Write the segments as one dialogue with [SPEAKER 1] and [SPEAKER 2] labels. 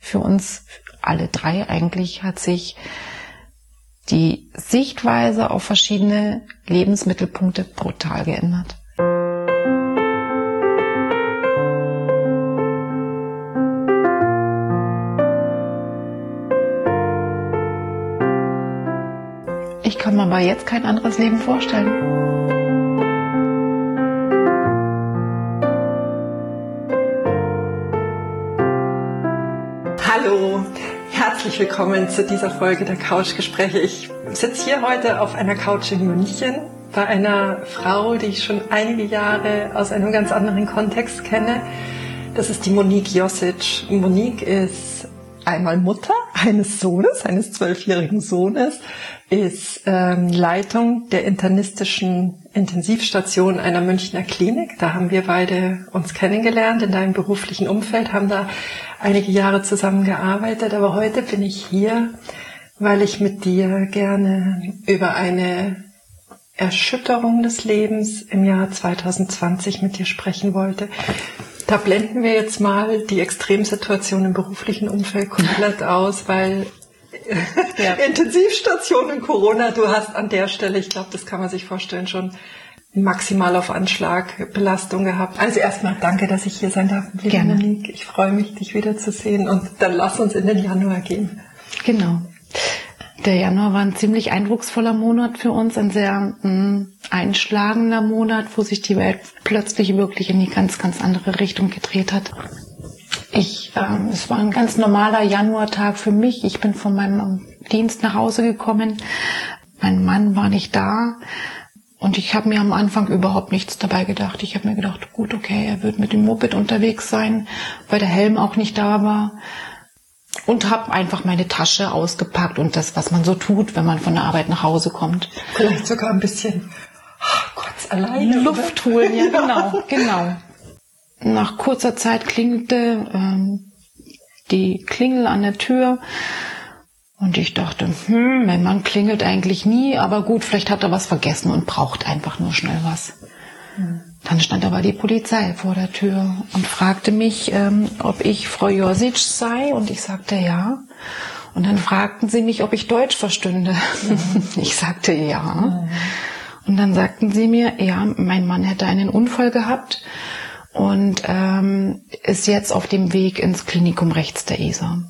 [SPEAKER 1] für uns alle drei eigentlich hat sich die Sichtweise auf verschiedene Lebensmittelpunkte brutal geändert. Ich kann mir aber jetzt kein anderes Leben vorstellen.
[SPEAKER 2] Hallo, herzlich willkommen zu dieser Folge der Couchgespräche. Ich sitze hier heute auf einer Couch in München bei einer Frau, die ich schon einige Jahre aus einem ganz anderen Kontext kenne. Das ist die Monique Josic. Monique ist einmal Mutter eines Sohnes, eines 12-jährigen Sohnes, ist Leitung der internistischen Intensivstation einer Münchner Klinik. Da haben wir beide uns kennengelernt in deinem beruflichen Umfeld, haben da einige Jahre zusammengearbeitet. Aber heute bin ich hier, weil ich mit dir gerne über eine Erschütterung des Lebens im Jahr 2020 mit dir sprechen wollte. Da blenden wir jetzt mal die Extremsituation im beruflichen Umfeld komplett aus, weil ja. Intensivstation in Corona, du hast an der Stelle, ich glaube, das kann man sich vorstellen, schon maximal auf Anschlag Belastung gehabt. Also erstmal danke, dass ich hier sein darf.
[SPEAKER 1] Gerne.
[SPEAKER 2] Monique. Ich freue mich, dich wiederzusehen und dann lass uns in den Januar gehen.
[SPEAKER 1] Genau. Der Januar war ein ziemlich eindrucksvoller Monat für uns, ein sehr einschlagender Monat, wo sich die Welt plötzlich wirklich in die ganz, ganz andere Richtung gedreht hat. Es war ein ganz normaler Januartag für mich. Ich bin von meinem Dienst nach Hause gekommen. Mein Mann war nicht da. Und ich habe mir am Anfang überhaupt nichts dabei gedacht. Ich habe mir gedacht, gut, okay, er wird mit dem Moped unterwegs sein, weil der Helm auch nicht da war. Und habe einfach meine Tasche ausgepackt und das, was man so tut, wenn man von der Arbeit nach Hause kommt.
[SPEAKER 2] Vielleicht sogar ein bisschen kurz alleine.
[SPEAKER 1] Luft holen, ja, genau. Nach kurzer Zeit klingelte die Klingel an der Tür und ich dachte, mein Mann klingelt eigentlich nie, aber gut, vielleicht hat er was vergessen und braucht einfach nur schnell was. Dann stand aber die Polizei vor der Tür und fragte mich, ob ich Frau Josic sei, und ich sagte ja. Und dann fragten sie mich, ob ich Deutsch verstünde. Ich sagte ja. Und dann sagten sie mir, ja, mein Mann hätte einen Unfall gehabt und ist jetzt auf dem Weg ins Klinikum rechts der Isar.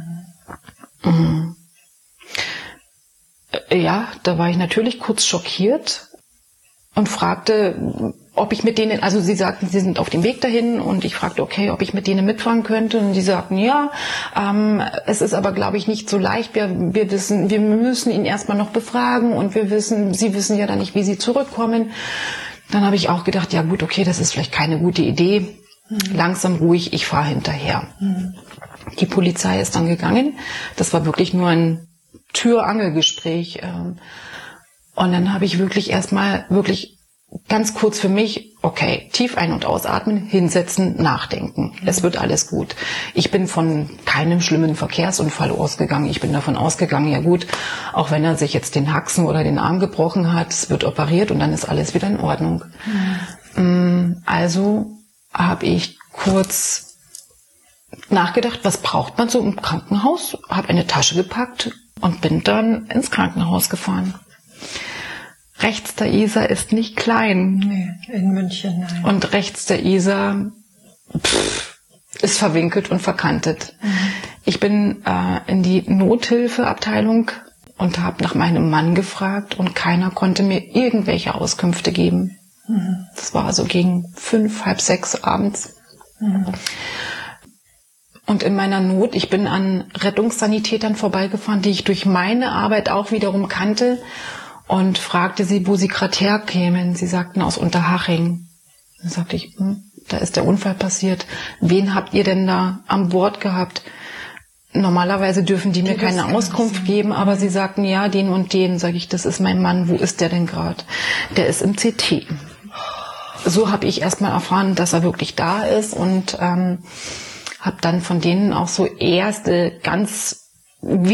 [SPEAKER 1] Ja, da war ich natürlich kurz schockiert und fragte, ob ich mit denen, also sie sagten, sie sind auf dem Weg dahin, und ich fragte, okay, ob ich mit denen mitfahren könnte, und die sagten, ja, es ist aber, glaube ich, nicht so leicht, wir müssen ihn erstmal noch befragen, und sie wissen ja dann nicht, wie sie zurückkommen. Dann habe ich auch gedacht, ja gut, okay, das ist vielleicht keine gute Idee. Langsam, ruhig, ich fahre hinterher. Die Polizei ist dann gegangen. Das war wirklich nur ein Tür-Angel-Gespräch. Und dann habe ich wirklich erstmal ganz kurz für mich, okay, tief ein- und ausatmen, hinsetzen, nachdenken. Es wird alles gut. Ich bin von keinem schlimmen Verkehrsunfall ausgegangen. Ich bin davon ausgegangen, ja gut, auch wenn er sich jetzt den Haxen oder den Arm gebrochen hat, es wird operiert und dann ist alles wieder in Ordnung. Also habe ich kurz nachgedacht, was braucht man so im Krankenhaus? Habe eine Tasche gepackt und bin dann ins Krankenhaus gefahren. Rechts der Isar ist nicht klein.
[SPEAKER 2] Nee, in München, nein.
[SPEAKER 1] Und rechts der Isar ist verwinkelt und verkantet. Ich bin in die Nothilfeabteilung und habe nach meinem Mann gefragt, und keiner konnte mir irgendwelche Auskünfte geben. Das war so gegen 5, halb 6 abends. Und in meiner Not, ich bin an Rettungssanitätern vorbeigefahren, die ich durch meine Arbeit auch wiederum kannte, und fragte sie, wo sie gerade herkämen. Sie sagten, aus Unterhaching. Dann sagte ich, da ist der Unfall passiert. Wen habt ihr denn da an Bord gehabt? Normalerweise dürfen die mir keine Auskunft geben, aber sie sagten, ja, den und den. Sag ich, das ist mein Mann. Wo ist der denn gerade? Der ist im CT. So habe ich erstmal erfahren, dass er wirklich da ist, und habe dann von denen auch so erste ganz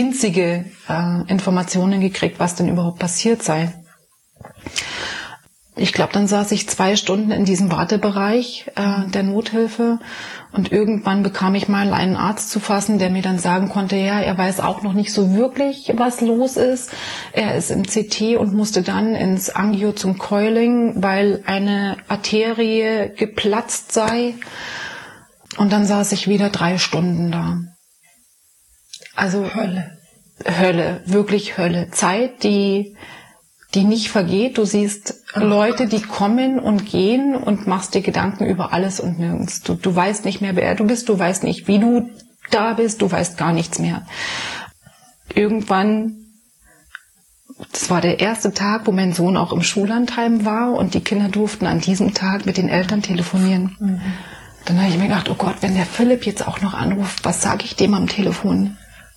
[SPEAKER 1] winzige Informationen gekriegt, was denn überhaupt passiert sei. ich glaube, dann saß ich 2 Stunden in diesem Wartebereich der Nothilfe und irgendwann bekam ich mal einen Arzt zu fassen, der mir dann sagen konnte, ja, er weiß auch noch nicht so wirklich, was los ist. Er ist im CT und musste dann ins Angio zum Coiling, weil eine Arterie geplatzt sei. Und dann saß ich wieder 3 Stunden da. Also Hölle, wirklich Hölle. Zeit, die nicht vergeht. Du siehst Leute, die kommen und gehen und machst dir Gedanken über alles und nirgends. Du weißt nicht mehr, wer du bist, du weißt nicht, wie du da bist, du weißt gar nichts mehr. Irgendwann, das war der erste Tag, wo mein Sohn auch im Schullandheim war und die Kinder durften an diesem Tag mit den Eltern telefonieren. Mhm. Dann habe ich mir gedacht, oh Gott, wenn der Philipp jetzt auch noch anruft, was sage ich dem am Telefon?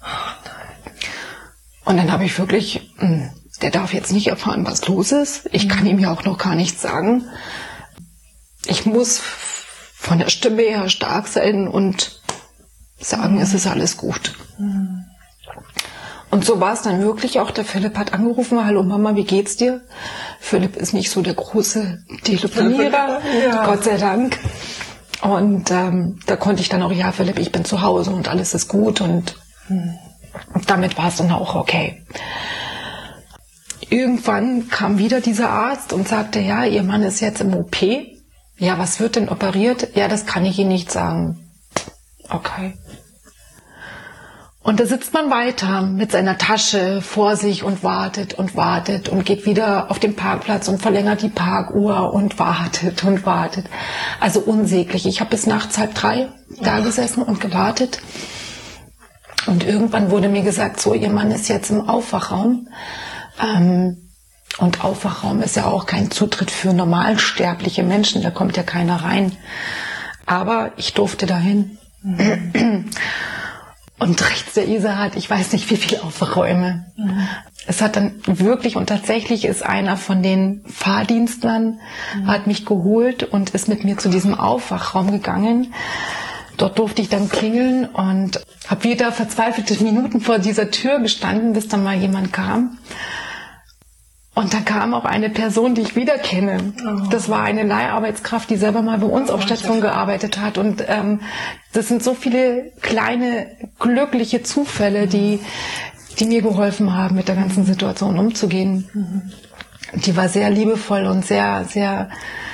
[SPEAKER 1] Und dann habe ich wirklich... Der darf jetzt nicht erfahren, was los ist. Ich kann ihm ja auch noch gar nichts sagen. Ich muss von der Stimme her stark sein und sagen, es ist alles gut. Und so war es dann wirklich auch. Der Philipp hat angerufen, hallo Mama, wie geht's dir? Philipp ist nicht so der große Telefonierer, ja. Gott sei Dank. Und da konnte ich dann auch, ja Philipp, ich bin zu Hause und alles ist gut. Und damit war es dann auch okay. Irgendwann kam wieder dieser Arzt und sagte, ja, Ihr Mann ist jetzt im OP. Ja, was wird denn operiert? Ja, das kann ich Ihnen nicht sagen. Okay. Und da sitzt man weiter mit seiner Tasche vor sich und wartet und geht wieder auf den Parkplatz und verlängert die Parkuhr und wartet. Also unsäglich. Ich habe bis nachts 2:30 da gesessen und gewartet. Und irgendwann wurde mir gesagt, so, Ihr Mann ist jetzt im Aufwachraum. Und Aufwachraum ist ja auch kein Zutritt für normalsterbliche Menschen, da kommt ja keiner rein. Aber ich durfte dahin. Und rechts der Isar hat, ich weiß nicht wie viele Aufwachräume. Es hat dann wirklich, und tatsächlich ist einer von den Fahrdienstlern, hat mich geholt und ist mit mir zu diesem Aufwachraum gegangen. Dort durfte ich dann klingeln und habe wieder verzweifelte Minuten vor dieser Tür gestanden, bis dann mal jemand kam. Und da kam auch eine Person, die ich wieder kenne. Oh. Das war eine Leiharbeitskraft, die selber mal bei uns auf Station gearbeitet hat. Und das sind so viele kleine, glückliche Zufälle, die mir geholfen haben, mit der ganzen Situation umzugehen. Die war sehr liebevoll und sehr, sehr...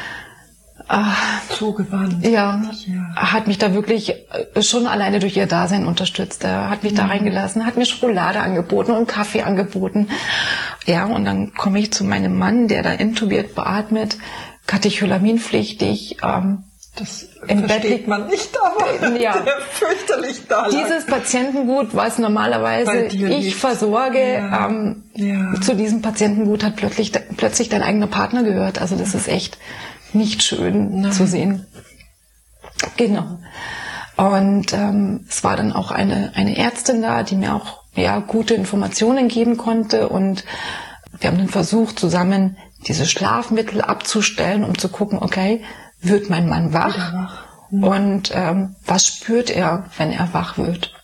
[SPEAKER 2] zugewandt.
[SPEAKER 1] Ja, hat mich da wirklich schon alleine durch ihr Dasein unterstützt. Er hat mich da reingelassen, hat mir Schokolade angeboten und Kaffee angeboten. Ja, und dann komme ich zu meinem Mann, der da intubiert beatmet, katecholaminpflichtig,
[SPEAKER 2] das im Bett liegt man nicht, aber
[SPEAKER 1] ja,
[SPEAKER 2] fürchterlich da lag.
[SPEAKER 1] Dieses Patientengut, was normalerweise ich versorge, zu diesem Patientengut hat plötzlich dein eigener Partner gehört. Also das ist echt nicht schön zu sehen. Genau. Und es war dann auch eine Ärztin da, die mir auch gute Informationen geben konnte. Und wir haben dann versucht, zusammen diese Schlafmittel abzustellen, um zu gucken, okay, wird mein Mann wach? Und was spürt er, wenn er wach wird?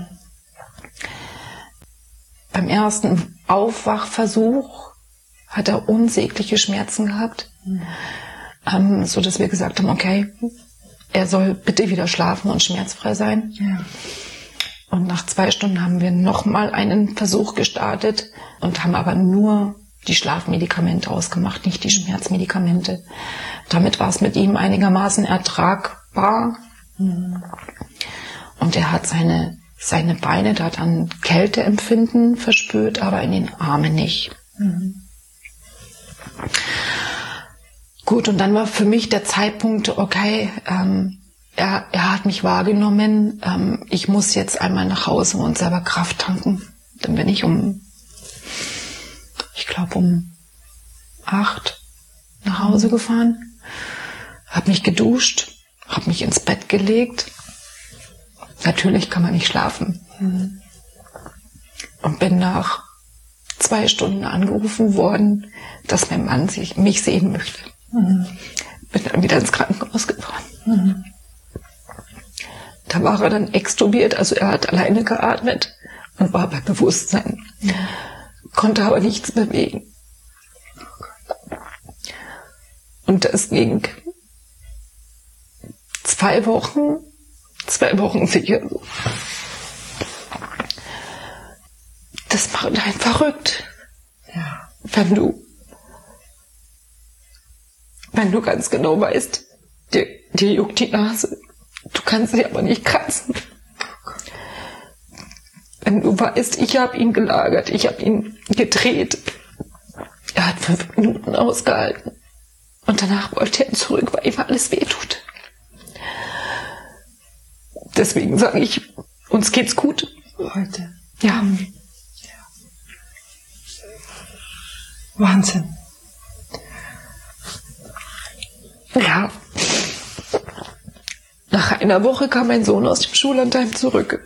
[SPEAKER 1] Beim ersten Aufwachversuch hat er unsägliche Schmerzen gehabt. So dass wir gesagt haben, okay, er soll bitte wieder schlafen und schmerzfrei sein. Ja. Und nach 2 Stunden haben wir nochmal einen Versuch gestartet und haben aber nur die Schlafmedikamente ausgemacht, nicht die Schmerzmedikamente. Damit war es mit ihm einigermaßen ertragbar. Und er hat seine Beine da dann Kälteempfinden verspürt, aber in den Armen nicht. Gut, und dann war für mich der Zeitpunkt, okay, er hat mich wahrgenommen, ich muss jetzt einmal nach Hause und selber Kraft tanken. Dann bin ich um 8 nach Hause gefahren, habe mich geduscht, habe mich ins Bett gelegt. Natürlich kann man nicht schlafen. Und bin nach 2 Stunden angerufen worden, dass mein Mann mich sehen möchte. Bin dann wieder ins Krankenhaus gefahren. Da war er dann extubiert, also er hat alleine geatmet und war bei Bewusstsein. Konnte aber nichts bewegen. Und das ging 2 Wochen sicher so. Das macht einen verrückt.
[SPEAKER 2] Ja.
[SPEAKER 1] Wenn du ganz genau weißt, dir juckt die Nase, du kannst sie aber nicht kratzen. Wenn du weißt, ich habe ihn gelagert, ich habe ihn gedreht, er hat 5 Minuten ausgehalten und danach wollte er zurück, weil ihm alles wehtut. Deswegen sage ich, uns geht's gut.
[SPEAKER 2] Heute.
[SPEAKER 1] Ja.
[SPEAKER 2] Wahnsinn.
[SPEAKER 1] Ja. Nach einer Woche kam mein Sohn aus dem Schullandheim zurück.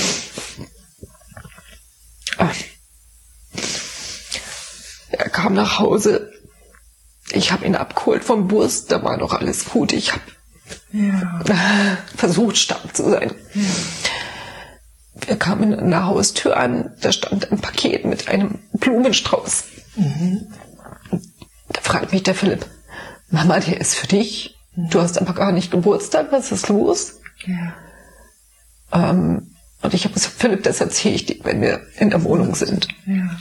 [SPEAKER 1] Er kam nach Hause. Ich habe ihn abgeholt vom Bus, da war noch alles gut. Ich habe versucht, stark zu sein. Ja. Wir kamen an der Haustür an, da stand ein Paket mit einem Blumenstrauß. Da fragt mich der Philipp, Mama, der ist für dich. Du hast aber gar nicht Geburtstag, was ist los?
[SPEAKER 2] Ja.
[SPEAKER 1] Und ich habe gesagt, Philipp, das erzähle ich dir, wenn wir in der Wohnung sind.
[SPEAKER 2] Ja.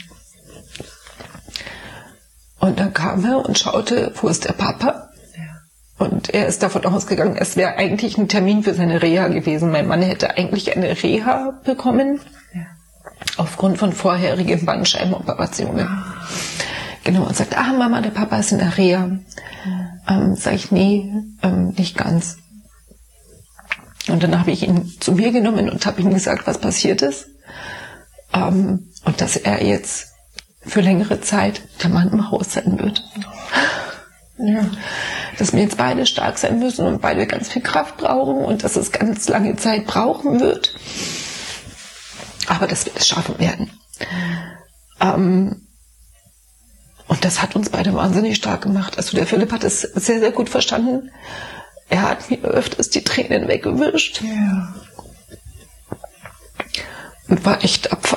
[SPEAKER 1] Und dann kam er und schaute, wo ist der Papa?
[SPEAKER 2] Ja.
[SPEAKER 1] Und er ist davon ausgegangen, es wäre eigentlich ein Termin für seine Reha gewesen. Mein Mann hätte eigentlich eine Reha bekommen, aufgrund von vorherigen Bandscheibenoperationen. Genau, und sagt, Mama, der Papa ist in der Reha. Sag ich, nee, nicht ganz. Und dann habe ich ihn zu mir genommen und habe ihm gesagt, was passiert ist. Und dass er jetzt für längere Zeit der Mann im Haus sein wird. Ja. Dass wir jetzt beide stark sein müssen und beide ganz viel Kraft brauchen und dass es ganz lange Zeit brauchen wird. Aber dass wir es schaffen werden. Und das hat uns beide wahnsinnig stark gemacht. Also der Philipp hat es sehr, sehr gut verstanden. Er hat mir öfters die Tränen weggewischt.
[SPEAKER 2] Ja.
[SPEAKER 1] Und war echt tapfer.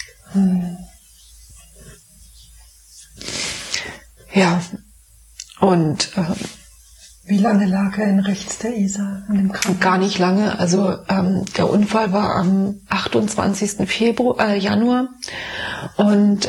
[SPEAKER 1] Ja. Und
[SPEAKER 2] wie lange lag er in rechts der Isar in dem Krankenhaus?
[SPEAKER 1] Gar nicht lange. Also der Unfall war am 28. Januar. Und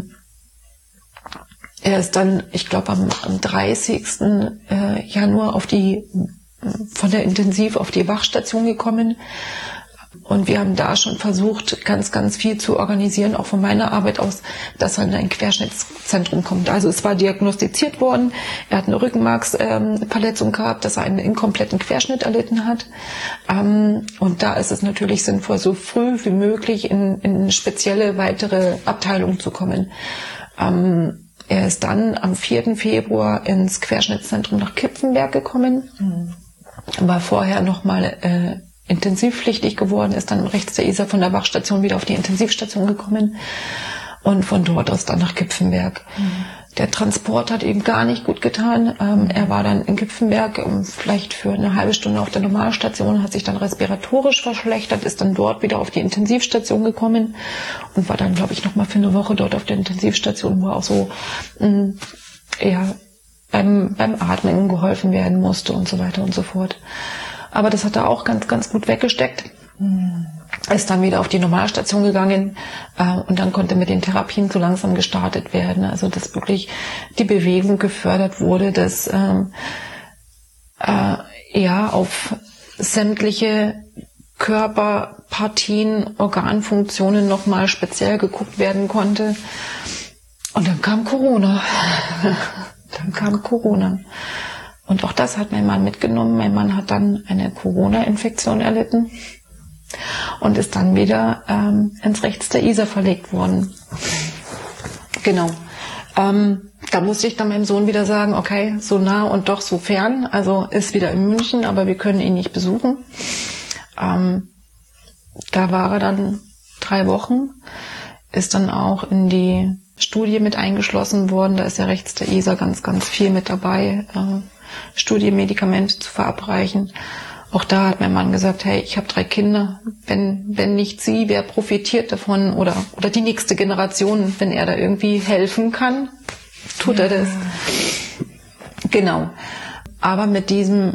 [SPEAKER 1] er ist dann, ich glaube, am 30. Januar von der Intensiv auf die Wachstation gekommen. Und wir haben da schon versucht, ganz, ganz viel zu organisieren, auch von meiner Arbeit aus, dass er in ein Querschnittszentrum kommt. Also es war diagnostiziert worden, er hat eine Rückenmarksverletzung gehabt, dass er einen inkompletten Querschnitt erlitten hat. Und da ist es natürlich sinnvoll, so früh wie möglich in eine spezielle weitere Abteilung zu kommen. Er ist dann am 4. Februar ins Querschnittszentrum nach Kipfenberg gekommen, war vorher nochmal intensivpflichtig geworden, ist dann rechts der Isar von der Wachstation wieder auf die Intensivstation gekommen und von dort aus dann nach Kipfenberg. Der Transport hat ihm gar nicht gut getan. Er war dann in Kipfenberg vielleicht für eine halbe Stunde auf der Normalstation, hat sich dann respiratorisch verschlechtert, ist dann dort wieder auf die Intensivstation gekommen und war dann, glaube ich, nochmal für eine Woche dort auf der Intensivstation, wo auch so beim Atmen geholfen werden musste und so weiter und so fort. Aber das hat er auch ganz, ganz gut weggesteckt. Ist dann wieder auf die Normalstation gegangen und dann konnte mit den Therapien so langsam gestartet werden. Also dass wirklich die Bewegung gefördert wurde, dass auf sämtliche Körperpartien, Organfunktionen nochmal speziell geguckt werden konnte. Und dann kam Corona. Und auch das hat mein Mann mitgenommen. Mein Mann hat dann eine Corona-Infektion erlitten und ist dann wieder ins rechts der Isar verlegt worden. Genau. Da musste ich dann meinem Sohn wieder sagen, okay, so nah und doch so fern. Also ist wieder in München, aber wir können ihn nicht besuchen. Da war er dann 3 Wochen, ist dann auch in die Studie mit eingeschlossen worden. Da ist ja rechts der Isar ganz, ganz viel mit dabei. Studienmedikamente zu verabreichen. Auch da hat mein Mann gesagt, hey, ich habe 3 Kinder, wenn nicht sie, wer profitiert davon oder die nächste Generation, wenn er da irgendwie helfen kann, tut er das. Genau. Aber mit diesem,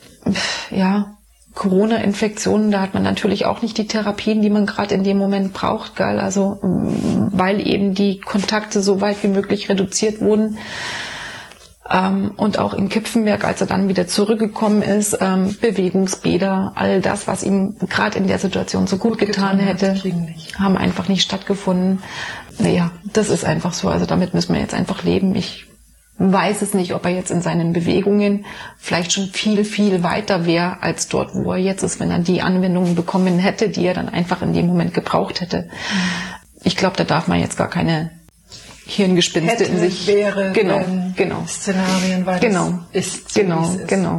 [SPEAKER 1] Corona-Infektionen, da hat man natürlich auch nicht die Therapien, die man gerade in dem Moment braucht, gell? Also, weil eben die Kontakte so weit wie möglich reduziert wurden. Und auch in Kipfenberg, als er dann wieder zurückgekommen ist, Bewegungsbäder, all das, was ihm gerade in der Situation so gut getan hätte, haben einfach nicht stattgefunden. Naja, das ist einfach so. Also damit müssen wir jetzt einfach leben. Ich weiß es nicht, ob er jetzt in seinen Bewegungen vielleicht schon viel, viel weiter wäre als dort, wo er jetzt ist, wenn er die Anwendungen bekommen hätte, die er dann einfach in dem Moment gebraucht hätte. Ich glaube, da darf man jetzt gar keine Hirngespinste in sich.
[SPEAKER 2] Wäre,
[SPEAKER 1] genau.
[SPEAKER 2] Szenarien, weil
[SPEAKER 1] genau.
[SPEAKER 2] das ist so,
[SPEAKER 1] genau,
[SPEAKER 2] wie es ist.
[SPEAKER 1] Genau.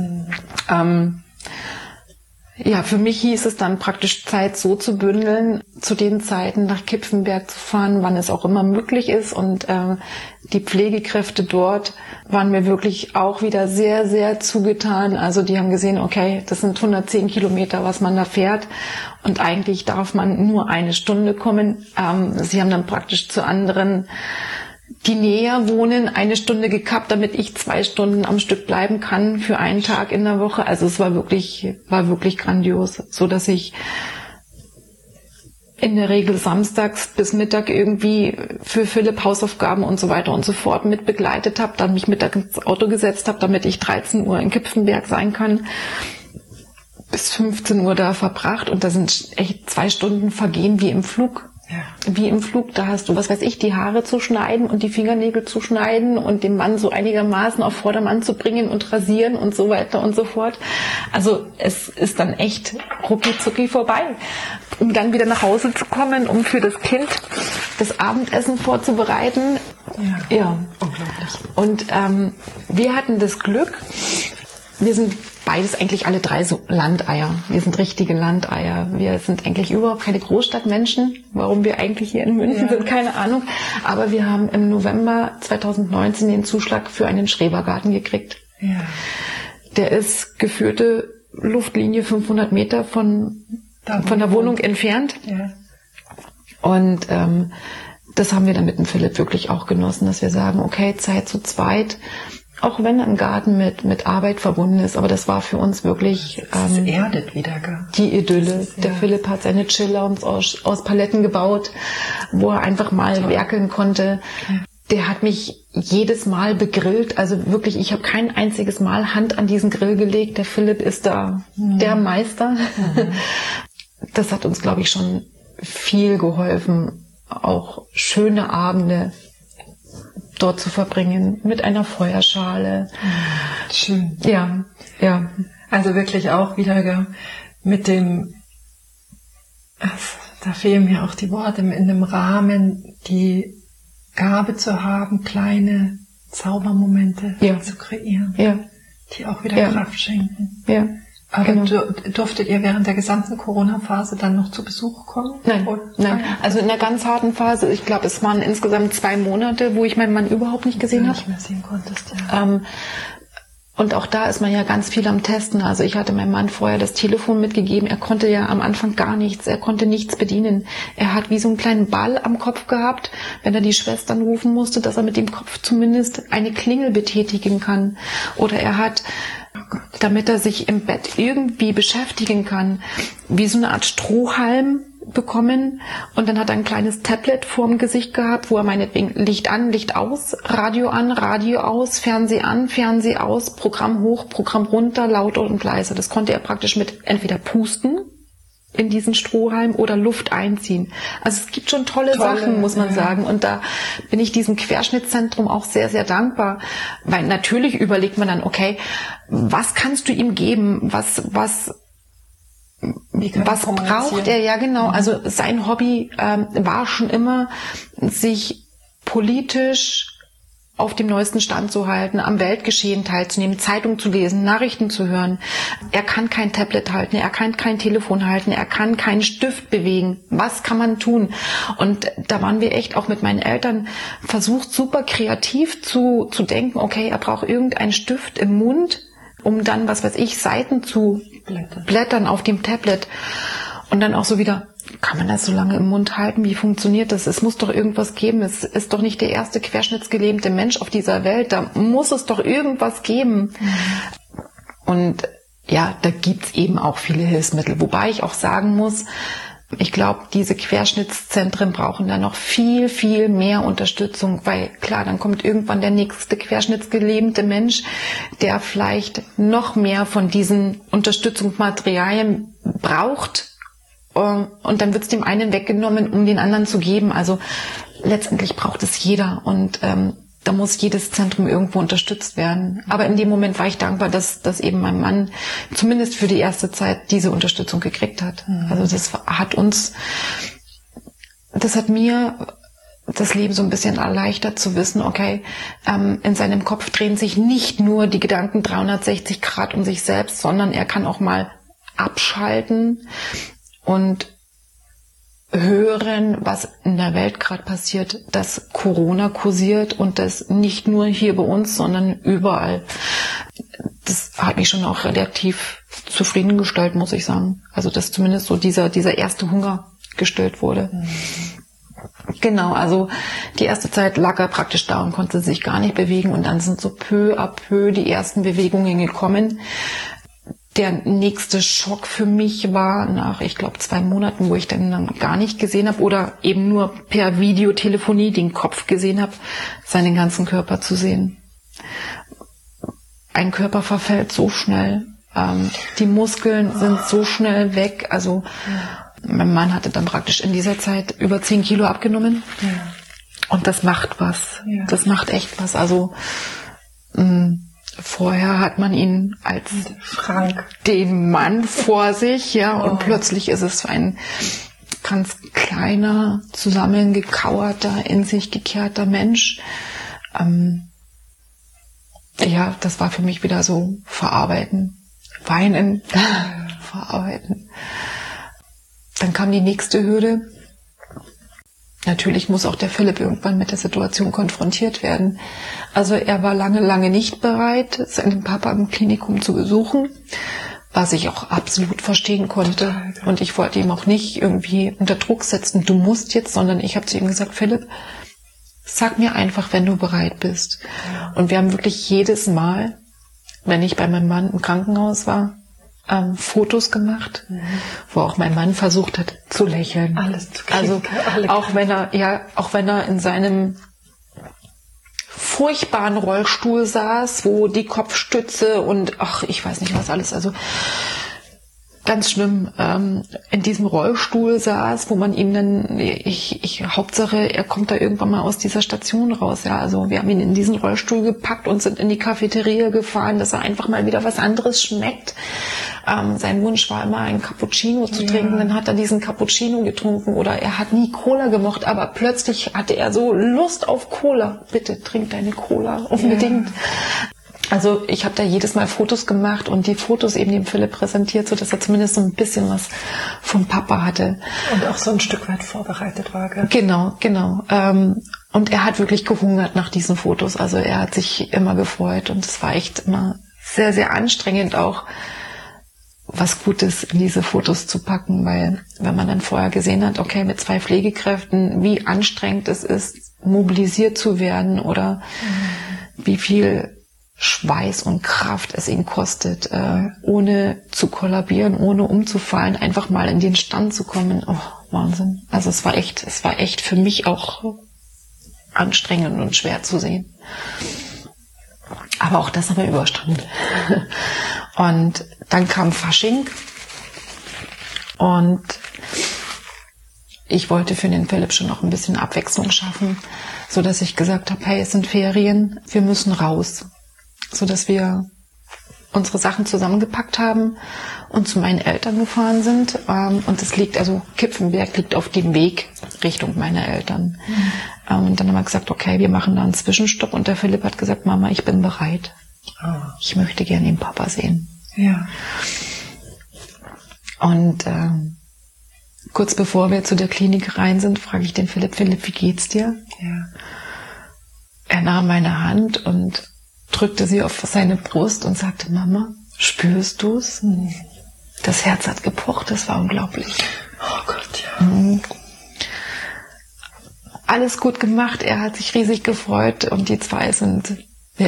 [SPEAKER 1] Für mich hieß es dann praktisch Zeit so zu bündeln, zu den Zeiten nach Kipfenberg zu fahren, wann es auch immer möglich ist. Und die Pflegekräfte dort waren mir wirklich auch wieder sehr, sehr zugetan. Also die haben gesehen, okay, das sind 110 Kilometer, was man da fährt. Und eigentlich darf man nur 1 Stunde kommen. Sie haben dann praktisch zu anderen, die näher wohnen, 1 Stunde gekappt, damit ich 2 Stunden am Stück bleiben kann für einen Tag in der Woche. Also es war wirklich grandios, so dass ich in der Regel samstags bis Mittag irgendwie für Philipp Hausaufgaben und so weiter und so fort mit begleitet habe, dann mich Mittag ins Auto gesetzt habe, damit ich 13 Uhr in Kipfenberg sein kann, bis 15 Uhr da verbracht, und da sind echt 2 Stunden vergehen wie im Flug. Ja. Wie im Flug, da hast du, was weiß ich, die Haare zu schneiden und die Fingernägel zu schneiden und den Mann so einigermaßen auf Vordermann zu bringen und rasieren und so weiter und so fort. Also es ist dann echt rucki-zucki vorbei, um dann wieder nach Hause zu kommen, um für das Kind das Abendessen vorzubereiten. Ja.
[SPEAKER 2] Unglaublich.
[SPEAKER 1] Und wir hatten das Glück, wir sind beides eigentlich alle 3 so Landeier. Wir sind richtige Landeier. Wir sind eigentlich überhaupt keine Großstadtmenschen. Warum wir eigentlich hier in München sind, keine Ahnung. Aber wir haben im November 2019 den Zuschlag für einen Schrebergarten gekriegt. Ja. Der ist geführte Luftlinie 500 Meter von der Wohnung entfernt. Ja. Und das haben wir dann mit dem Philipp wirklich auch genossen, dass wir sagen, okay, Zeit zu zweit. Auch wenn ein Garten mit Arbeit verbunden ist, aber das war für uns wirklich
[SPEAKER 2] das erdet wieder, gell?
[SPEAKER 1] Die Idylle. Der Philipp hat seine Chiller aus Paletten gebaut, wo er einfach mal werkeln konnte. Ja. Der hat mich jedes Mal begrillt, also wirklich, ich habe kein einziges Mal Hand an diesen Grill gelegt. Der Philipp ist da der Meister. Das hat uns, glaube ich, schon viel geholfen, auch schöne Abende dort zu verbringen, mit einer Feuerschale.
[SPEAKER 2] Schön.
[SPEAKER 1] Ja.
[SPEAKER 2] Also wirklich auch wieder mit dem, da fehlen mir auch die Worte, in dem Rahmen die Gabe zu haben, kleine Zaubermomente zu kreieren, die auch wieder Kraft schenken. Ja. Aber durftet ihr während der gesamten Corona-Phase dann noch zu Besuch kommen?
[SPEAKER 1] Nein. Also in der ganz harten Phase, ich glaube, es waren insgesamt 2 Monate, wo ich meinen Mann überhaupt nicht gesehen habe.
[SPEAKER 2] Nicht mehr sehen konntest, ja.
[SPEAKER 1] Und auch da ist man ja ganz viel am Testen. Also ich hatte meinem Mann vorher das Telefon mitgegeben. Er konnte ja am Anfang gar nichts. Er konnte nichts bedienen. Er hat wie so einen kleinen Ball am Kopf gehabt, wenn er die Schwestern rufen musste, dass er mit dem Kopf zumindest eine Klingel betätigen kann. Oder er hat, damit er sich im Bett irgendwie beschäftigen kann, wie so eine Art Strohhalm bekommen, und dann hat er ein kleines Tablet vorm Gesicht gehabt, wo er meinetwegen Licht an, Licht aus, Radio an, Radio aus, Fernseh an, Fernseh aus, Programm hoch, Programm runter, lauter und leiser. Das konnte er praktisch mit entweder pusten in diesen Strohhalm oder Luft einziehen. Also es gibt schon tolle Sachen, muss man sagen. Und da bin ich diesem Querschnittszentrum auch sehr, sehr dankbar. Weil natürlich überlegt man dann, okay, was kannst du ihm geben? Was braucht er? Ja, genau. Also sein Hobby war schon immer, sich politisch auf dem neuesten Stand zu halten, am Weltgeschehen teilzunehmen, Zeitung zu lesen, Nachrichten zu hören. Er kann kein Tablet halten, er kann kein Telefon halten, er kann keinen Stift bewegen. Was kann man tun? Und da waren wir echt auch mit meinen Eltern versucht, super kreativ zu denken, okay, er braucht irgendeinen Stift im Mund, um dann, was weiß ich, Seiten zu blättern auf dem Tablet. Und dann auch so wieder kann man das so lange im Mund halten? Wie funktioniert das? Es muss doch irgendwas geben. Es ist doch nicht der erste querschnittsgelähmte Mensch auf dieser Welt. Da muss es doch irgendwas geben. Und ja, da gibt's eben auch viele Hilfsmittel. Wobei ich auch sagen muss, ich glaube, diese Querschnittszentren brauchen da noch viel, viel mehr Unterstützung, weil klar, dann kommt irgendwann der nächste querschnittsgelähmte Mensch, der vielleicht noch mehr von diesen Unterstützungsmaterialien braucht, und dann wird's dem einen weggenommen, um den anderen zu geben. Also letztendlich braucht es jeder, und da muss jedes Zentrum irgendwo unterstützt werden. Aber in dem Moment war ich dankbar, dass eben mein Mann zumindest für die erste Zeit diese Unterstützung gekriegt hat. Also das hat mir das Leben so ein bisschen erleichtert zu wissen, okay, in seinem Kopf drehen sich nicht nur die Gedanken 360 Grad um sich selbst, sondern er kann auch mal abschalten und hören, was in der Welt gerade passiert, dass Corona kursiert und das nicht nur hier bei uns, sondern überall. Das hat mich schon auch relativ zufriedengestellt, muss ich sagen. Also dass zumindest so dieser erste Hunger gestillt wurde. Genau, also die erste Zeit lag er praktisch da und konnte sich gar nicht bewegen, und dann sind so peu à peu die ersten Bewegungen gekommen. Der nächste Schock für mich war nach, ich glaube, 2 Monaten, wo ich dann gar nicht gesehen habe oder eben nur per Videotelefonie den Kopf gesehen habe, seinen ganzen Körper zu sehen. Ein Körper verfällt so schnell, die Muskeln sind so schnell weg. Also mein Mann hatte dann praktisch in dieser Zeit über 10 Kilo abgenommen. Ja. Und das macht was. Ja. Das macht echt was. Also vorher hat man ihn als
[SPEAKER 2] Frank,
[SPEAKER 1] den Mann vor sich, ja, und plötzlich ist es ein ganz kleiner, zusammengekauerter, in sich gekehrter Mensch. Ja, das war für mich wieder so verarbeiten, weinen, verarbeiten. Dann kam die nächste Hürde. Natürlich muss auch der Philipp irgendwann mit der Situation konfrontiert werden. Also er war lange, lange nicht bereit, seinen Papa im Klinikum zu besuchen, was ich auch absolut verstehen konnte. Und ich wollte ihm auch nicht irgendwie unter Druck setzen, du musst jetzt, sondern ich habe zu ihm gesagt, Philipp, sag mir einfach, wenn du bereit bist. Und wir haben wirklich jedes Mal, wenn ich bei meinem Mann im Krankenhaus war, Fotos gemacht, wo auch mein Mann versucht hat zu lächeln.
[SPEAKER 2] Alles zu kriegen.
[SPEAKER 1] Also auch wenn er in seinem furchtbaren Rollstuhl saß, wo die Kopfstütze und ich weiß nicht was alles, also ganz schlimm, in diesem Rollstuhl saß, wo man ihm dann, Hauptsache, er kommt da irgendwann mal aus dieser Station raus, ja, also wir haben ihn in diesen Rollstuhl gepackt und sind in die Cafeteria gefahren, dass er einfach mal wieder was anderes schmeckt. Sein Wunsch war immer, ein Cappuccino zu trinken, dann hat er diesen Cappuccino getrunken, oder er hat nie Cola gemocht, aber plötzlich hatte er so Lust auf Cola. Bitte, trink deine Cola, unbedingt. Ja. Also ich habe da jedes Mal Fotos gemacht und die Fotos eben dem Philipp präsentiert, so dass er zumindest so ein bisschen was vom Papa hatte.
[SPEAKER 2] Und auch so ein Stück weit vorbereitet war, gell?
[SPEAKER 1] Genau. Und er hat wirklich gehungert nach diesen Fotos. Also er hat sich immer gefreut und es war echt immer sehr, sehr anstrengend auch, was Gutes in diese Fotos zu packen, weil wenn man dann vorher gesehen hat, okay, mit 2 Pflegekräften, wie anstrengend es ist, mobilisiert zu werden oder wie viel Schweiß und Kraft es ihn kostet, ohne zu kollabieren, ohne umzufallen, einfach mal in den Stand zu kommen. Oh, Wahnsinn. Also es war echt für mich auch anstrengend und schwer zu sehen. Aber auch das haben wir überstanden. Und dann kam Fasching und ich wollte für den Philipp schon noch ein bisschen Abwechslung schaffen, so dass ich gesagt habe, hey, es sind Ferien, wir müssen raus, so dass wir unsere Sachen zusammengepackt haben und zu meinen Eltern gefahren sind. Und es liegt, also Kipfenberg liegt auf dem Weg Richtung meiner Eltern. Und dann haben wir gesagt, okay, wir machen da einen Zwischenstopp. Und der Philipp hat gesagt, Mama, ich bin bereit. Ich möchte gerne den Papa sehen.
[SPEAKER 2] Ja.
[SPEAKER 1] Und kurz bevor wir zu der Klinik rein sind, frage ich den Philipp, wie geht's dir?
[SPEAKER 2] Ja.
[SPEAKER 1] Er nahm meine Hand und drückte sie auf seine Brust und sagte, Mama, spürst du's? Das Herz hat gepocht, das war unglaublich.
[SPEAKER 2] Oh Gott.
[SPEAKER 1] Alles gut gemacht, er hat sich riesig gefreut und die zwei sind,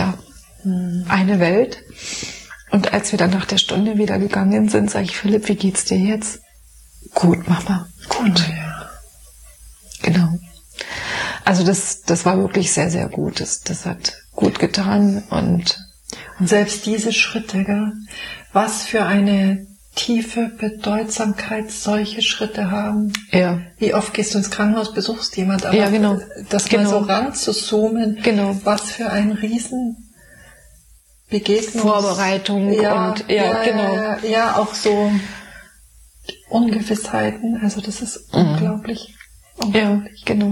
[SPEAKER 1] eine Welt. Und als wir dann nach der Stunde wieder gegangen sind, sage ich, Philipp, wie geht's dir jetzt? Gut, Mama, gut.
[SPEAKER 2] Ja.
[SPEAKER 1] Genau. Also das war wirklich sehr, sehr gut. Das hat gut getan. Und
[SPEAKER 2] selbst diese Schritte, gell? Was für eine tiefe Bedeutsamkeit solche Schritte haben.
[SPEAKER 1] Ja.
[SPEAKER 2] Wie oft gehst du ins Krankenhaus, besuchst jemand, aber
[SPEAKER 1] ja, genau.
[SPEAKER 2] das mal so ranzuzoomen,
[SPEAKER 1] genau.
[SPEAKER 2] Was für ein riesen Begegnung.
[SPEAKER 1] Vorbereitung
[SPEAKER 2] ja,
[SPEAKER 1] und genau.
[SPEAKER 2] Ja, auch so Ungewissheiten, also das ist unglaublich.
[SPEAKER 1] Ja, genau.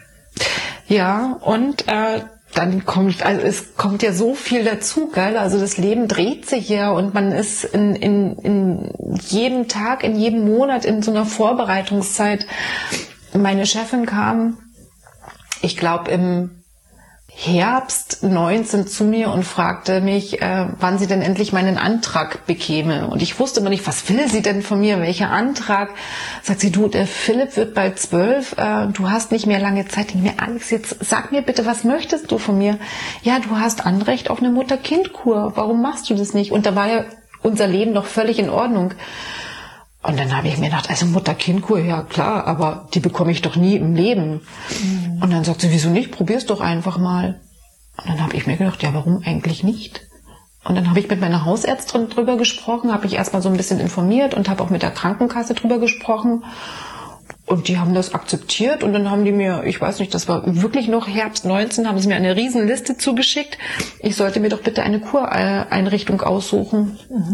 [SPEAKER 1] Ja, und dann es kommt ja so viel dazu, gell? Also das Leben dreht sich ja und man ist in jedem Tag, in jedem Monat in so einer Vorbereitungszeit. Meine Chefin kam, ich glaube im Herbst 19 zu mir und fragte mich, wann sie denn endlich meinen Antrag bekäme. Und ich wusste immer nicht, was will sie denn von mir, welcher Antrag? Sagt sie, du, der Philipp wird bald 12, du hast nicht mehr lange Zeit. Ich denke mir, Alex, jetzt sag mir bitte, was möchtest du von mir? Ja, du hast Anrecht auf eine Mutter-Kind-Kur. Warum machst du das nicht? Und da war ja unser Leben doch völlig in Ordnung. Und dann habe ich mir gedacht, also Mutter-Kind-Kur, ja klar, aber die bekomme ich doch nie im Leben. Und dann sagt sie, wieso nicht? Probier's doch einfach mal. Und dann habe ich mir gedacht, ja, warum eigentlich nicht? Und dann habe ich mit meiner Hausärztin drüber gesprochen, habe mich erstmal so ein bisschen informiert und habe auch mit der Krankenkasse drüber gesprochen. Und die haben das akzeptiert und dann haben die mir, ich weiß nicht, das war wirklich noch Herbst 19, haben sie mir eine riesen Liste zugeschickt. Ich sollte mir doch bitte eine Kureinrichtung aussuchen.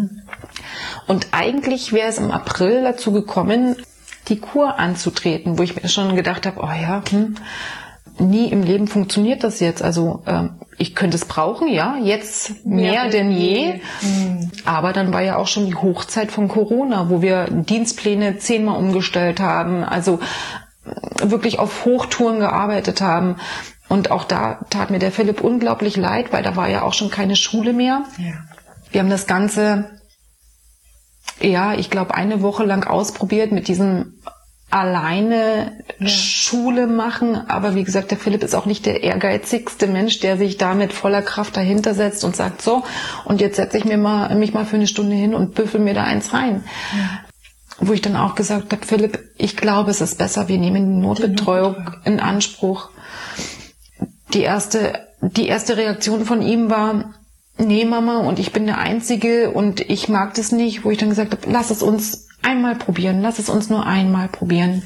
[SPEAKER 1] Und eigentlich wäre es im April dazu gekommen, die Kur anzutreten, wo ich mir schon gedacht habe, nie im Leben funktioniert das jetzt. Also ich könnte es brauchen, ja, jetzt mehr denn je. Aber dann war ja auch schon die Hochzeit von Corona, wo wir Dienstpläne 10-mal umgestellt haben, also wirklich auf Hochtouren gearbeitet haben. Und auch da tat mir der Philipp unglaublich leid, weil da war ja auch schon keine Schule mehr.
[SPEAKER 2] Ja.
[SPEAKER 1] Wir haben das Ganze, ich glaube, eine Woche lang ausprobiert mit diesem alleine Schule machen, aber wie gesagt, der Philipp ist auch nicht der ehrgeizigste Mensch, der sich da mit voller Kraft dahinter setzt und sagt, so, und jetzt setze ich mich mal für eine Stunde hin und büffel mir da eins rein. Wo ich dann auch gesagt habe, Philipp, ich glaube, es ist besser, wir nehmen die Notbetreuung in Anspruch. Die erste Reaktion von ihm war, nee, Mama, und ich bin der Einzige und ich mag das nicht, wo ich dann gesagt habe, lass es uns einmal probieren, lass es uns nur einmal probieren.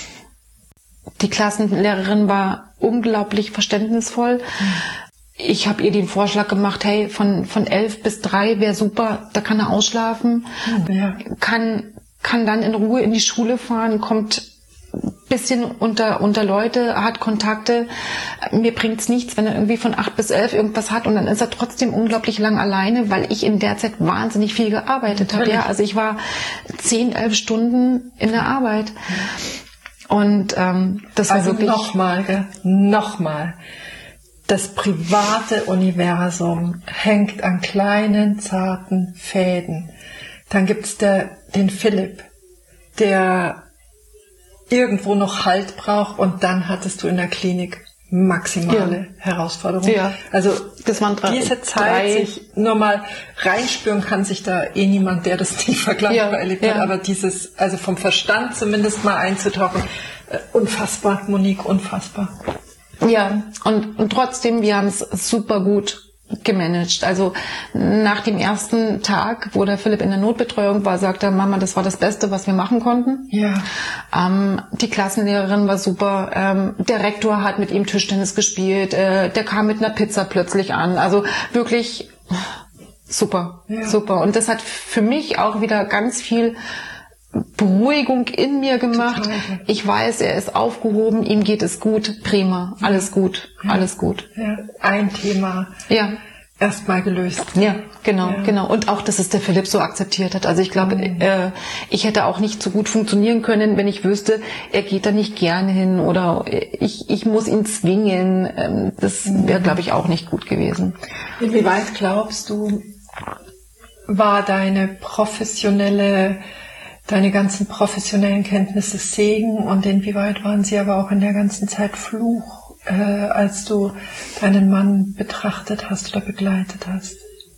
[SPEAKER 1] Die Klassenlehrerin war unglaublich verständnisvoll. Ich habe ihr den Vorschlag gemacht, hey, von 11 bis 3 wäre super, da kann er ausschlafen, kann dann in Ruhe in die Schule fahren, kommt bisschen unter Leute, hat Kontakte. Mir bringt's nichts, wenn er irgendwie von 8 bis 11 irgendwas hat und dann ist er trotzdem unglaublich lang alleine, weil ich in der Zeit wahnsinnig viel gearbeitet habe. Ja, also ich war 10, 11 Stunden in der Arbeit. Und das war wirklich...
[SPEAKER 2] Nochmal. Das private Universum hängt an kleinen, zarten Fäden. Dann gibt's den Philipp, der irgendwo noch Halt braucht und dann hattest du in der Klinik maximale Herausforderungen.
[SPEAKER 1] Ja.
[SPEAKER 2] Also
[SPEAKER 1] das waren
[SPEAKER 2] diese Zeit, sich nur mal reinspüren kann sich da niemand, der das nicht vergleichbar erlebt hat, aber dieses, also vom Verstand zumindest mal einzutauchen, unfassbar, Monique, unfassbar.
[SPEAKER 1] Ja, und trotzdem, wir haben es super gut gemanagt. Also nach dem ersten Tag, wo der Philipp in der Notbetreuung war, sagte er, Mama, das war das Beste, was wir machen konnten.
[SPEAKER 2] Ja.
[SPEAKER 1] Die Klassenlehrerin war super. Der Rektor hat mit ihm Tischtennis gespielt. Der kam mit einer Pizza plötzlich an. Also wirklich super, super. Und das hat für mich auch wieder ganz viel Beruhigung in mir gemacht.
[SPEAKER 2] Total.
[SPEAKER 1] Ich weiß, er ist aufgehoben, ihm geht es gut, prima, alles gut, alles gut.
[SPEAKER 2] Ja, ein Thema.
[SPEAKER 1] Ja.
[SPEAKER 2] Erstmal gelöst.
[SPEAKER 1] Ja, genau. Und auch, dass es der Philipp so akzeptiert hat. Also ich glaube, ich hätte auch nicht so gut funktionieren können, wenn ich wüsste, er geht da nicht gerne hin oder ich muss ihn zwingen. Das wäre, glaube ich, auch nicht gut gewesen.
[SPEAKER 2] Inwieweit glaubst du, war deine professionelle deine ganzen professionellen Kenntnisse Segen und inwieweit waren sie aber auch in der ganzen Zeit Fluch, als du deinen Mann betrachtet hast oder begleitet hast?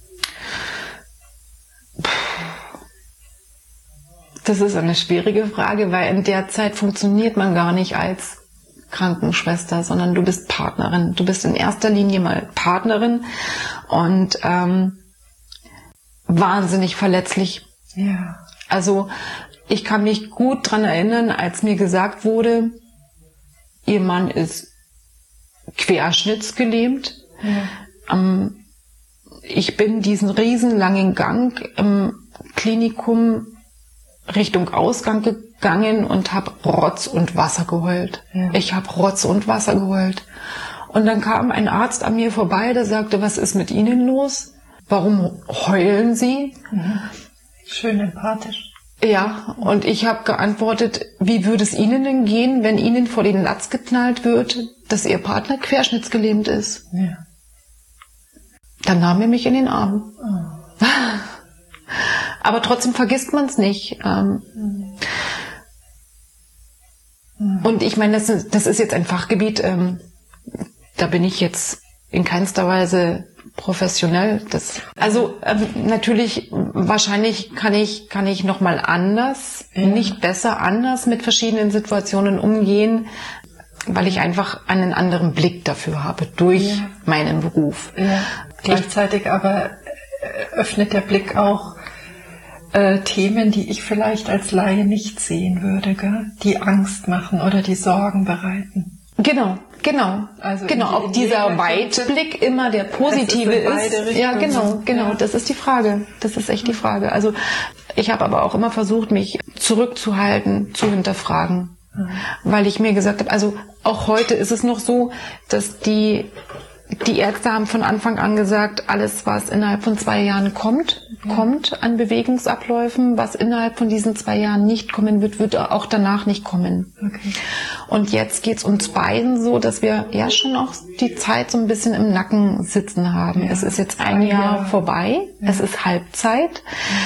[SPEAKER 1] Das ist eine schwierige Frage, weil in der Zeit funktioniert man gar nicht als Krankenschwester, sondern du bist Partnerin. Du bist in erster Linie mal Partnerin und wahnsinnig verletzlich.
[SPEAKER 2] Ja.
[SPEAKER 1] Also ich kann mich gut dran erinnern, als mir gesagt wurde, ihr Mann ist querschnittsgelähmt. Ja. Ich bin diesen riesenlangen Gang im Klinikum Richtung Ausgang gegangen und habe Rotz und Wasser geheult. Ja. Ich habe Rotz und Wasser geheult. Und dann kam ein Arzt an mir vorbei, der sagte, was ist mit Ihnen los? Warum heulen Sie?
[SPEAKER 2] Mhm. Schön empathisch.
[SPEAKER 1] Ja, und ich habe geantwortet, wie würde es Ihnen denn gehen, wenn Ihnen vor den Latz geknallt wird, dass Ihr querschnittsgelähmt ist?
[SPEAKER 2] Ja.
[SPEAKER 1] Dann nahm er mich in den Arm. Oh. Aber trotzdem vergisst man es nicht. Und ich meine, das ist jetzt ein Fachgebiet, da bin ich jetzt in keinster Weise professionell. Natürlich, wahrscheinlich kann ich noch mal anders, nicht besser, anders mit verschiedenen Situationen umgehen, weil ich einfach einen anderen Blick dafür habe durch meinen Beruf.
[SPEAKER 2] Ja. Gleichzeitig aber öffnet der Blick auch Themen, die ich vielleicht als Laie nicht sehen würde, gell? Die Angst machen oder die Sorgen bereiten.
[SPEAKER 1] Genau.
[SPEAKER 2] Also
[SPEAKER 1] ob dieser Weitblick immer der positive ist. Ja, genau. Das ist die Frage. Das ist echt die Frage. Also ich habe aber auch immer versucht, mich zurückzuhalten, zu hinterfragen. Weil ich mir gesagt habe, also auch heute ist es noch so, dass die Ärzte haben von Anfang an gesagt, alles, was innerhalb von 2 Jahren kommt an Bewegungsabläufen, was innerhalb von diesen 2 Jahren nicht kommen wird auch danach nicht kommen.
[SPEAKER 2] Okay.
[SPEAKER 1] Und jetzt geht's uns beiden so, dass wir ja schon auch die Zeit so ein bisschen im Nacken sitzen haben. Ja. Es ist jetzt ein Jahr vorbei, es ist Halbzeit.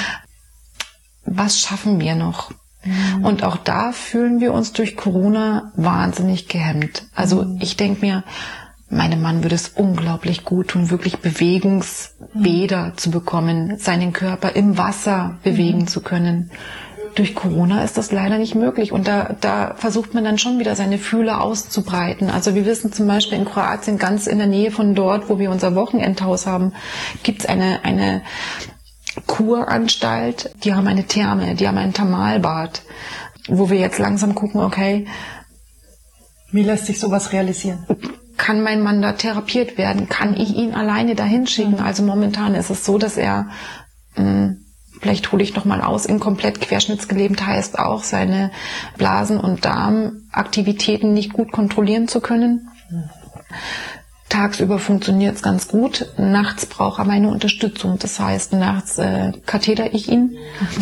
[SPEAKER 1] Was schaffen wir noch? Und auch da fühlen wir uns durch Corona wahnsinnig gehemmt. Also ich denke mir, meinem Mann würde es unglaublich gut tun, wirklich Bewegungsbäder zu bekommen, seinen Körper im Wasser bewegen zu können. Durch Corona ist das leider nicht möglich und da versucht man dann schon wieder seine Fühler auszubreiten. Also wir wissen zum Beispiel in Kroatien, ganz in der Nähe von dort, wo wir unser Wochenendhaus haben, gibt es eine Kuranstalt, die haben eine Therme, die haben ein Thermalbad, wo wir jetzt langsam gucken, okay,
[SPEAKER 2] wie lässt sich sowas realisieren?
[SPEAKER 1] Kann mein Mann da therapiert werden? Kann ich ihn alleine dahin schicken? Also momentan ist es so, dass er, vielleicht hole ich noch mal aus, komplett querschnittsgelähmt heißt auch, seine Blasen- und Darmaktivitäten nicht gut kontrollieren zu können. Tagsüber funktioniert es ganz gut. Nachts braucht er meine Unterstützung. Das heißt, nachts katheter ich ihn.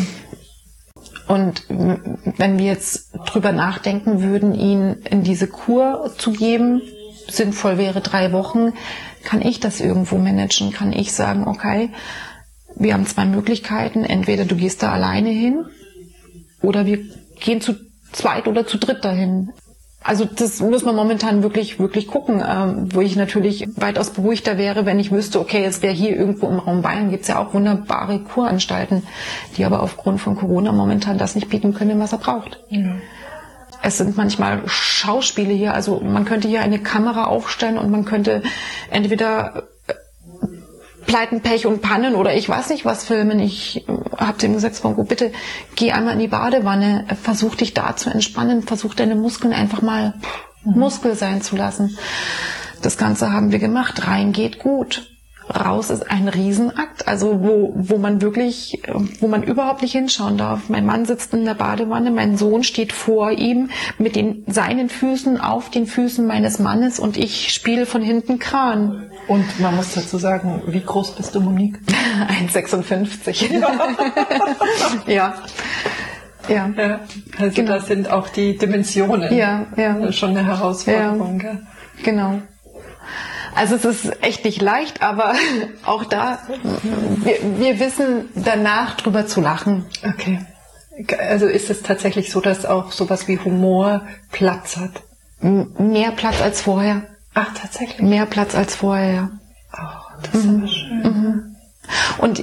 [SPEAKER 1] Und wenn wir jetzt drüber nachdenken würden, ihn in diese Kur zu geben, sinnvoll wäre 3 Wochen, kann ich das irgendwo managen? Kann ich sagen, okay, wir haben 2 Möglichkeiten. Entweder du gehst da alleine hin oder wir gehen zu zweit oder zu dritt dahin. Also das muss man momentan wirklich, wirklich gucken, wo ich natürlich weitaus beruhigter wäre, wenn ich wüsste, okay, es wäre hier irgendwo im Raum Bayern, gibt es ja auch wunderbare Kuranstalten, die aber aufgrund von Corona momentan das nicht bieten können, was er braucht. Ja. Es sind manchmal Schauspiele hier, also man könnte hier eine Kamera aufstellen und man könnte entweder Pleiten, Pech und Pannen oder ich weiß nicht was filmen. Ich habe ihm gesagt, Franco, bitte geh einmal in die Badewanne, versuch dich da zu entspannen, versuch deine Muskeln einfach mal Muskel sein zu lassen. Das Ganze haben wir gemacht. Rein geht gut. Raus ist ein Riesenakt, also wo man überhaupt nicht hinschauen darf. Mein Mann sitzt in der Badewanne, mein Sohn steht vor ihm mit seinen Füßen auf den Füßen meines Mannes und ich spiele von hinten Kran.
[SPEAKER 2] Und man muss dazu sagen, wie groß bist du, Monique?
[SPEAKER 1] 1,56. Ja. Ja.
[SPEAKER 2] Also genau. Das sind auch die Dimensionen.
[SPEAKER 1] Ja.
[SPEAKER 2] Schon eine Herausforderung. Ja.
[SPEAKER 1] Genau. Also es ist echt nicht leicht, aber auch da, wir wissen danach drüber zu lachen.
[SPEAKER 2] Okay. Also ist es tatsächlich so, dass auch sowas wie Humor Platz hat?
[SPEAKER 1] Mehr Platz als vorher.
[SPEAKER 2] Ach, tatsächlich?
[SPEAKER 1] Mehr Platz als vorher, ja.
[SPEAKER 2] Oh, das ist aber schön.
[SPEAKER 1] Und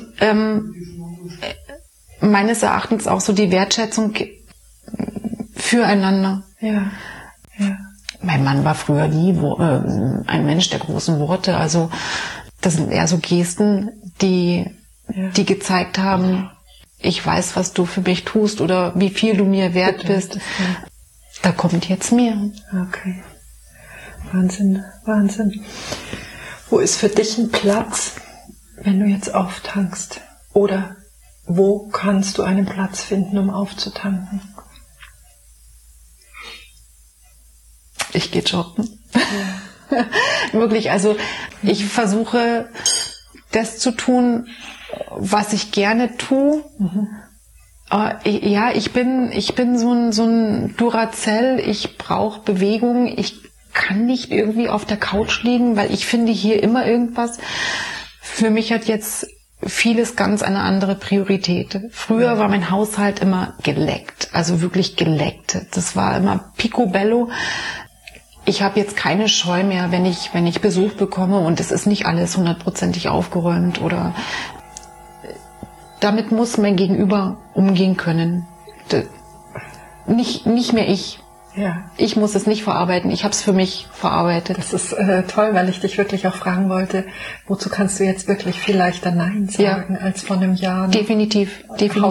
[SPEAKER 1] meines Erachtens auch so die Wertschätzung füreinander.
[SPEAKER 2] Ja, ja.
[SPEAKER 1] Mein Mann war früher nie ein Mensch der großen Worte. Also das sind eher so Gesten, die gezeigt haben, ich weiß, was du für mich tust oder wie viel du mir wert bist. Da kommt jetzt mehr.
[SPEAKER 2] Okay. Wahnsinn, Wahnsinn. Wo ist für dich ein Platz, wenn du jetzt auftankst? Oder wo kannst du einen Platz finden, um aufzutanken?
[SPEAKER 1] Ich gehe joggen. Ja. Wirklich, also ich versuche, das zu tun, was ich gerne tue. Ja, ich bin so ein Duracell. Ich brauche Bewegung. Ich kann nicht irgendwie auf der Couch liegen, weil ich finde hier immer irgendwas. Für mich hat jetzt vieles ganz eine andere Priorität. Früher war mein Haushalt immer geleckt, also wirklich geleckt. Das war immer picobello. Ich habe jetzt keine Scheu mehr, wenn ich Besuch bekomme und es ist nicht alles 100%ig aufgeräumt oder damit muss mein Gegenüber umgehen können. Nicht mehr ich.
[SPEAKER 2] Ja.
[SPEAKER 1] Ich muss es nicht verarbeiten, ich habe es für mich verarbeitet.
[SPEAKER 2] Das ist toll, weil ich dich wirklich auch fragen wollte, wozu kannst du jetzt wirklich viel leichter Nein sagen als vor einem Jahr?
[SPEAKER 1] Definitiv.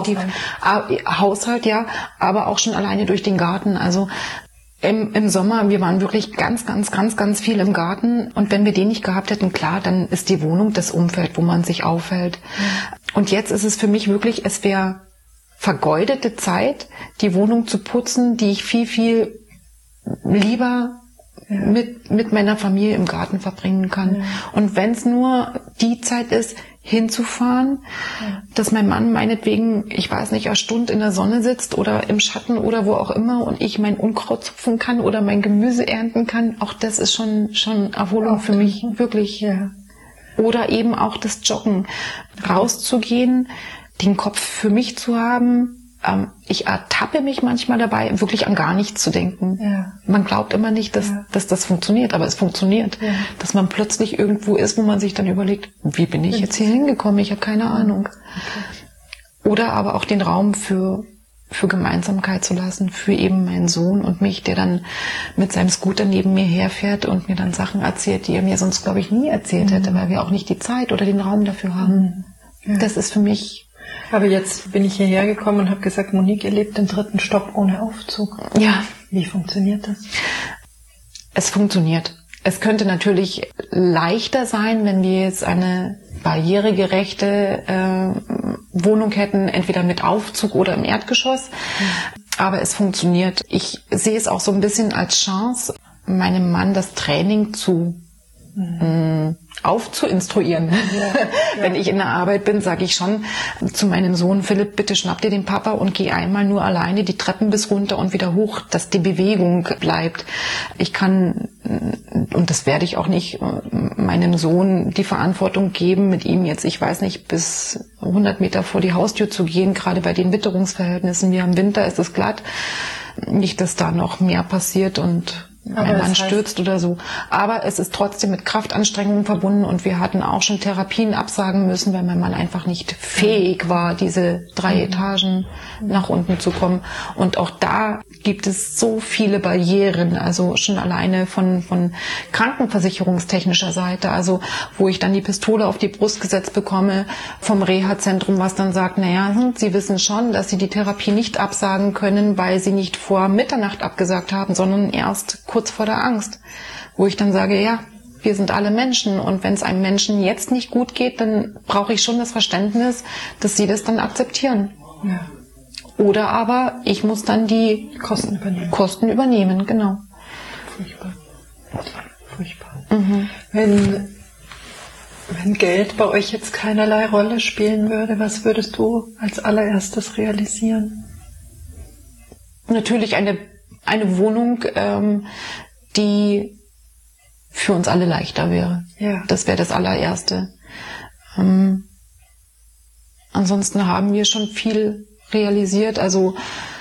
[SPEAKER 1] Haushalt, ja, aber auch schon alleine durch den Garten. Also im Sommer, wir waren wirklich ganz viel im Garten und wenn wir den nicht gehabt hätten, klar, dann ist die Wohnung das Umfeld, wo man sich aufhält. Und jetzt ist es für mich wirklich, es wäre vergeudete Zeit, die Wohnung zu putzen, die ich viel lieber mit meiner Familie im Garten verbringen kann. Ja. Und wenn es nur die Zeit ist, hinzufahren, dass mein Mann meinetwegen, ich weiß nicht, eine Stunde in der Sonne sitzt oder im Schatten oder wo auch immer und ich mein Unkraut zupfen kann oder mein Gemüse ernten kann, auch das ist schon Erholung für mich, wirklich. Ja. Oder eben auch das Joggen, rauszugehen, den Kopf für mich zu haben. Ich ertappe mich manchmal dabei, wirklich an gar nichts zu denken. Ja. Man glaubt immer nicht, dass das funktioniert, aber es funktioniert. Ja. Dass man plötzlich irgendwo ist, wo man sich dann überlegt, wie bin ich jetzt hier hingekommen? Ich habe keine Ahnung. Okay. Oder aber auch den Raum für Gemeinsamkeit zu lassen, für eben meinen Sohn und mich, der dann mit seinem Scooter neben mir herfährt und mir dann Sachen erzählt, die er mir sonst, glaube ich, nie erzählt hätte, weil wir auch nicht die Zeit oder den Raum dafür haben. Ja. Das ist für mich...
[SPEAKER 2] Aber jetzt bin ich hierher gekommen und habe gesagt, Monique, ihr lebt im 3. Stock ohne Aufzug.
[SPEAKER 1] Ja.
[SPEAKER 2] Wie funktioniert das?
[SPEAKER 1] Es funktioniert. Es könnte natürlich leichter sein, wenn wir jetzt eine barrieregerechte Wohnung hätten, entweder mit Aufzug oder im Erdgeschoss. Aber es funktioniert. Ich sehe es auch so ein bisschen als Chance, meinem Mann das Training aufzuinstruieren. Ja. Wenn ich in der Arbeit bin, sage ich schon zu meinem Sohn, Philipp, bitte schnapp dir den Papa und geh einmal nur alleine die Treppen bis runter und wieder hoch, dass die Bewegung bleibt. Ich kann, und das werde ich auch nicht, meinem Sohn die Verantwortung geben, mit ihm jetzt, ich weiß nicht, bis 100 Meter vor die Haustür zu gehen, gerade bei den Witterungsverhältnissen. Wie im Winter ist es glatt. Nicht, dass da noch mehr passiert und mein Mann stürzt oder so. Aber es ist trotzdem mit Kraftanstrengungen verbunden und wir hatten auch schon Therapien absagen müssen, weil mein Mann einfach nicht fähig war, diese 3 Etagen nach unten zu kommen. Und auch da gibt es so viele Barrieren, also schon alleine von krankenversicherungstechnischer Seite, also wo ich dann die Pistole auf die Brust gesetzt bekomme vom Reha-Zentrum, was dann sagt, naja, Sie wissen schon, dass Sie die Therapie nicht absagen können, weil Sie nicht vor Mitternacht abgesagt haben, sondern erst kurz vor der Angst, wo ich dann sage, ja, wir sind alle Menschen und wenn es einem Menschen jetzt nicht gut geht, dann brauche ich schon das Verständnis, dass sie das dann akzeptieren. Ja. Oder aber ich muss dann die Kosten übernehmen, genau.
[SPEAKER 2] Furchtbar. Mhm. Wenn Geld bei euch jetzt keinerlei Rolle spielen würde, was würdest du als allererstes realisieren?
[SPEAKER 1] Natürlich eine Wohnung, die für uns alle leichter wäre. Ja. Das wäre das allererste. Ansonsten haben wir schon viel realisiert. Also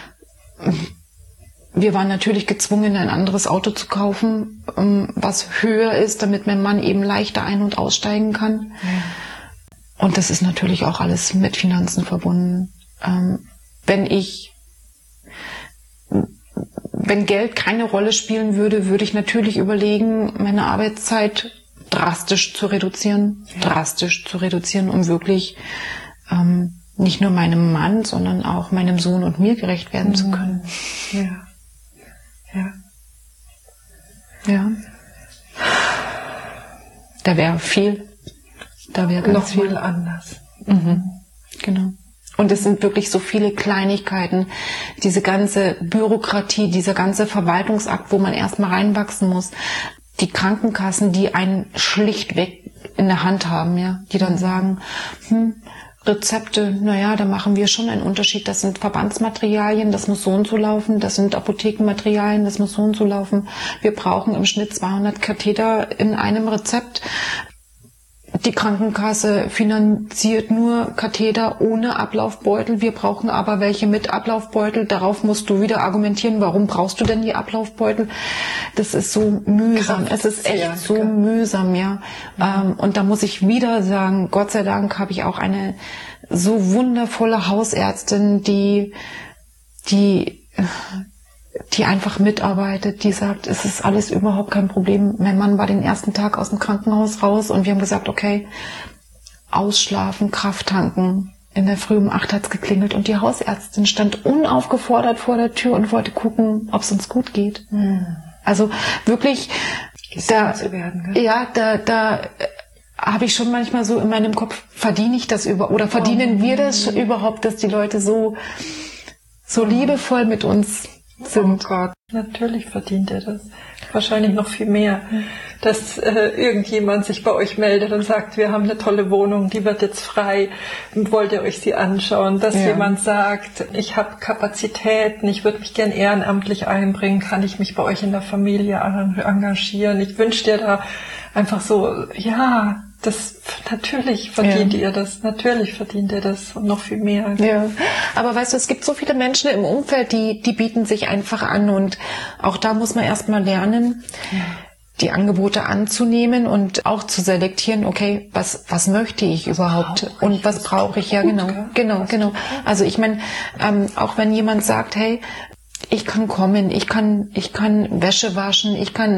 [SPEAKER 1] wir waren natürlich gezwungen, ein anderes Auto zu kaufen, was höher ist, damit mein Mann eben leichter ein- und aussteigen kann. Ja. Und das ist natürlich auch alles mit Finanzen verbunden. Wenn Geld keine Rolle spielen würde, würde ich natürlich überlegen, meine Arbeitszeit drastisch zu reduzieren, um wirklich nicht nur meinem Mann, sondern auch meinem Sohn und mir gerecht werden zu können. Ja. Da wäre viel. Da wäre ganz viel.
[SPEAKER 2] Nochmal anders.
[SPEAKER 1] Genau. Und es sind wirklich so viele Kleinigkeiten, diese ganze Bürokratie, dieser ganze Verwaltungsakt, wo man erstmal reinwachsen muss. Die Krankenkassen, die einen schlichtweg in der Hand haben, ja, die dann sagen, Rezepte, naja, da machen wir schon einen Unterschied. Das sind Verbandsmaterialien, das muss so und so laufen. Das sind Apothekenmaterialien, das muss so und so laufen. Wir brauchen im Schnitt 200 Katheter in einem Rezept. Die Krankenkasse finanziert nur Katheter ohne Ablaufbeutel. Wir brauchen aber welche mit Ablaufbeutel. Darauf musst du wieder argumentieren, warum brauchst du denn die Ablaufbeutel? Das ist so mühsam. Es ist echt so mühsam, ja. Und da muss ich wieder sagen, Gott sei Dank habe ich auch eine so wundervolle Hausärztin, die einfach mitarbeitet, die sagt, es ist alles überhaupt kein Problem. Mein Mann war den ersten Tag aus dem Krankenhaus raus und wir haben gesagt, okay, ausschlafen, Kraft tanken. In der Früh um 8 hat's geklingelt und die Hausärztin stand unaufgefordert vor der Tür und wollte gucken, ob es uns gut geht. Also wirklich, da habe ich schon manchmal so in meinem Kopf, verdiene ich das oder verdienen wir das überhaupt, dass die Leute so liebevoll mit uns sind.
[SPEAKER 2] Oh Gott, natürlich verdient er das. Wahrscheinlich noch viel mehr. Dass irgendjemand sich bei euch meldet und sagt, wir haben eine tolle Wohnung, die wird jetzt frei, wollt ihr euch sie anschauen? Dass jemand sagt, ich habe Kapazitäten, ich würde mich gern ehrenamtlich einbringen, kann ich mich bei euch in der Familie engagieren? Ich wünsche dir da einfach so, ja, das natürlich verdient ihr das, natürlich verdient ihr das und noch viel mehr.
[SPEAKER 1] Ja, aber weißt du, es gibt so viele Menschen im Umfeld, die bieten sich einfach an und auch da muss man erstmal lernen, die Angebote anzunehmen und auch zu selektieren, okay, was möchte ich überhaupt und was brauche ich? Ja, genau. Also ich meine, auch wenn jemand sagt, hey, ich kann kommen, ich kann Wäsche waschen,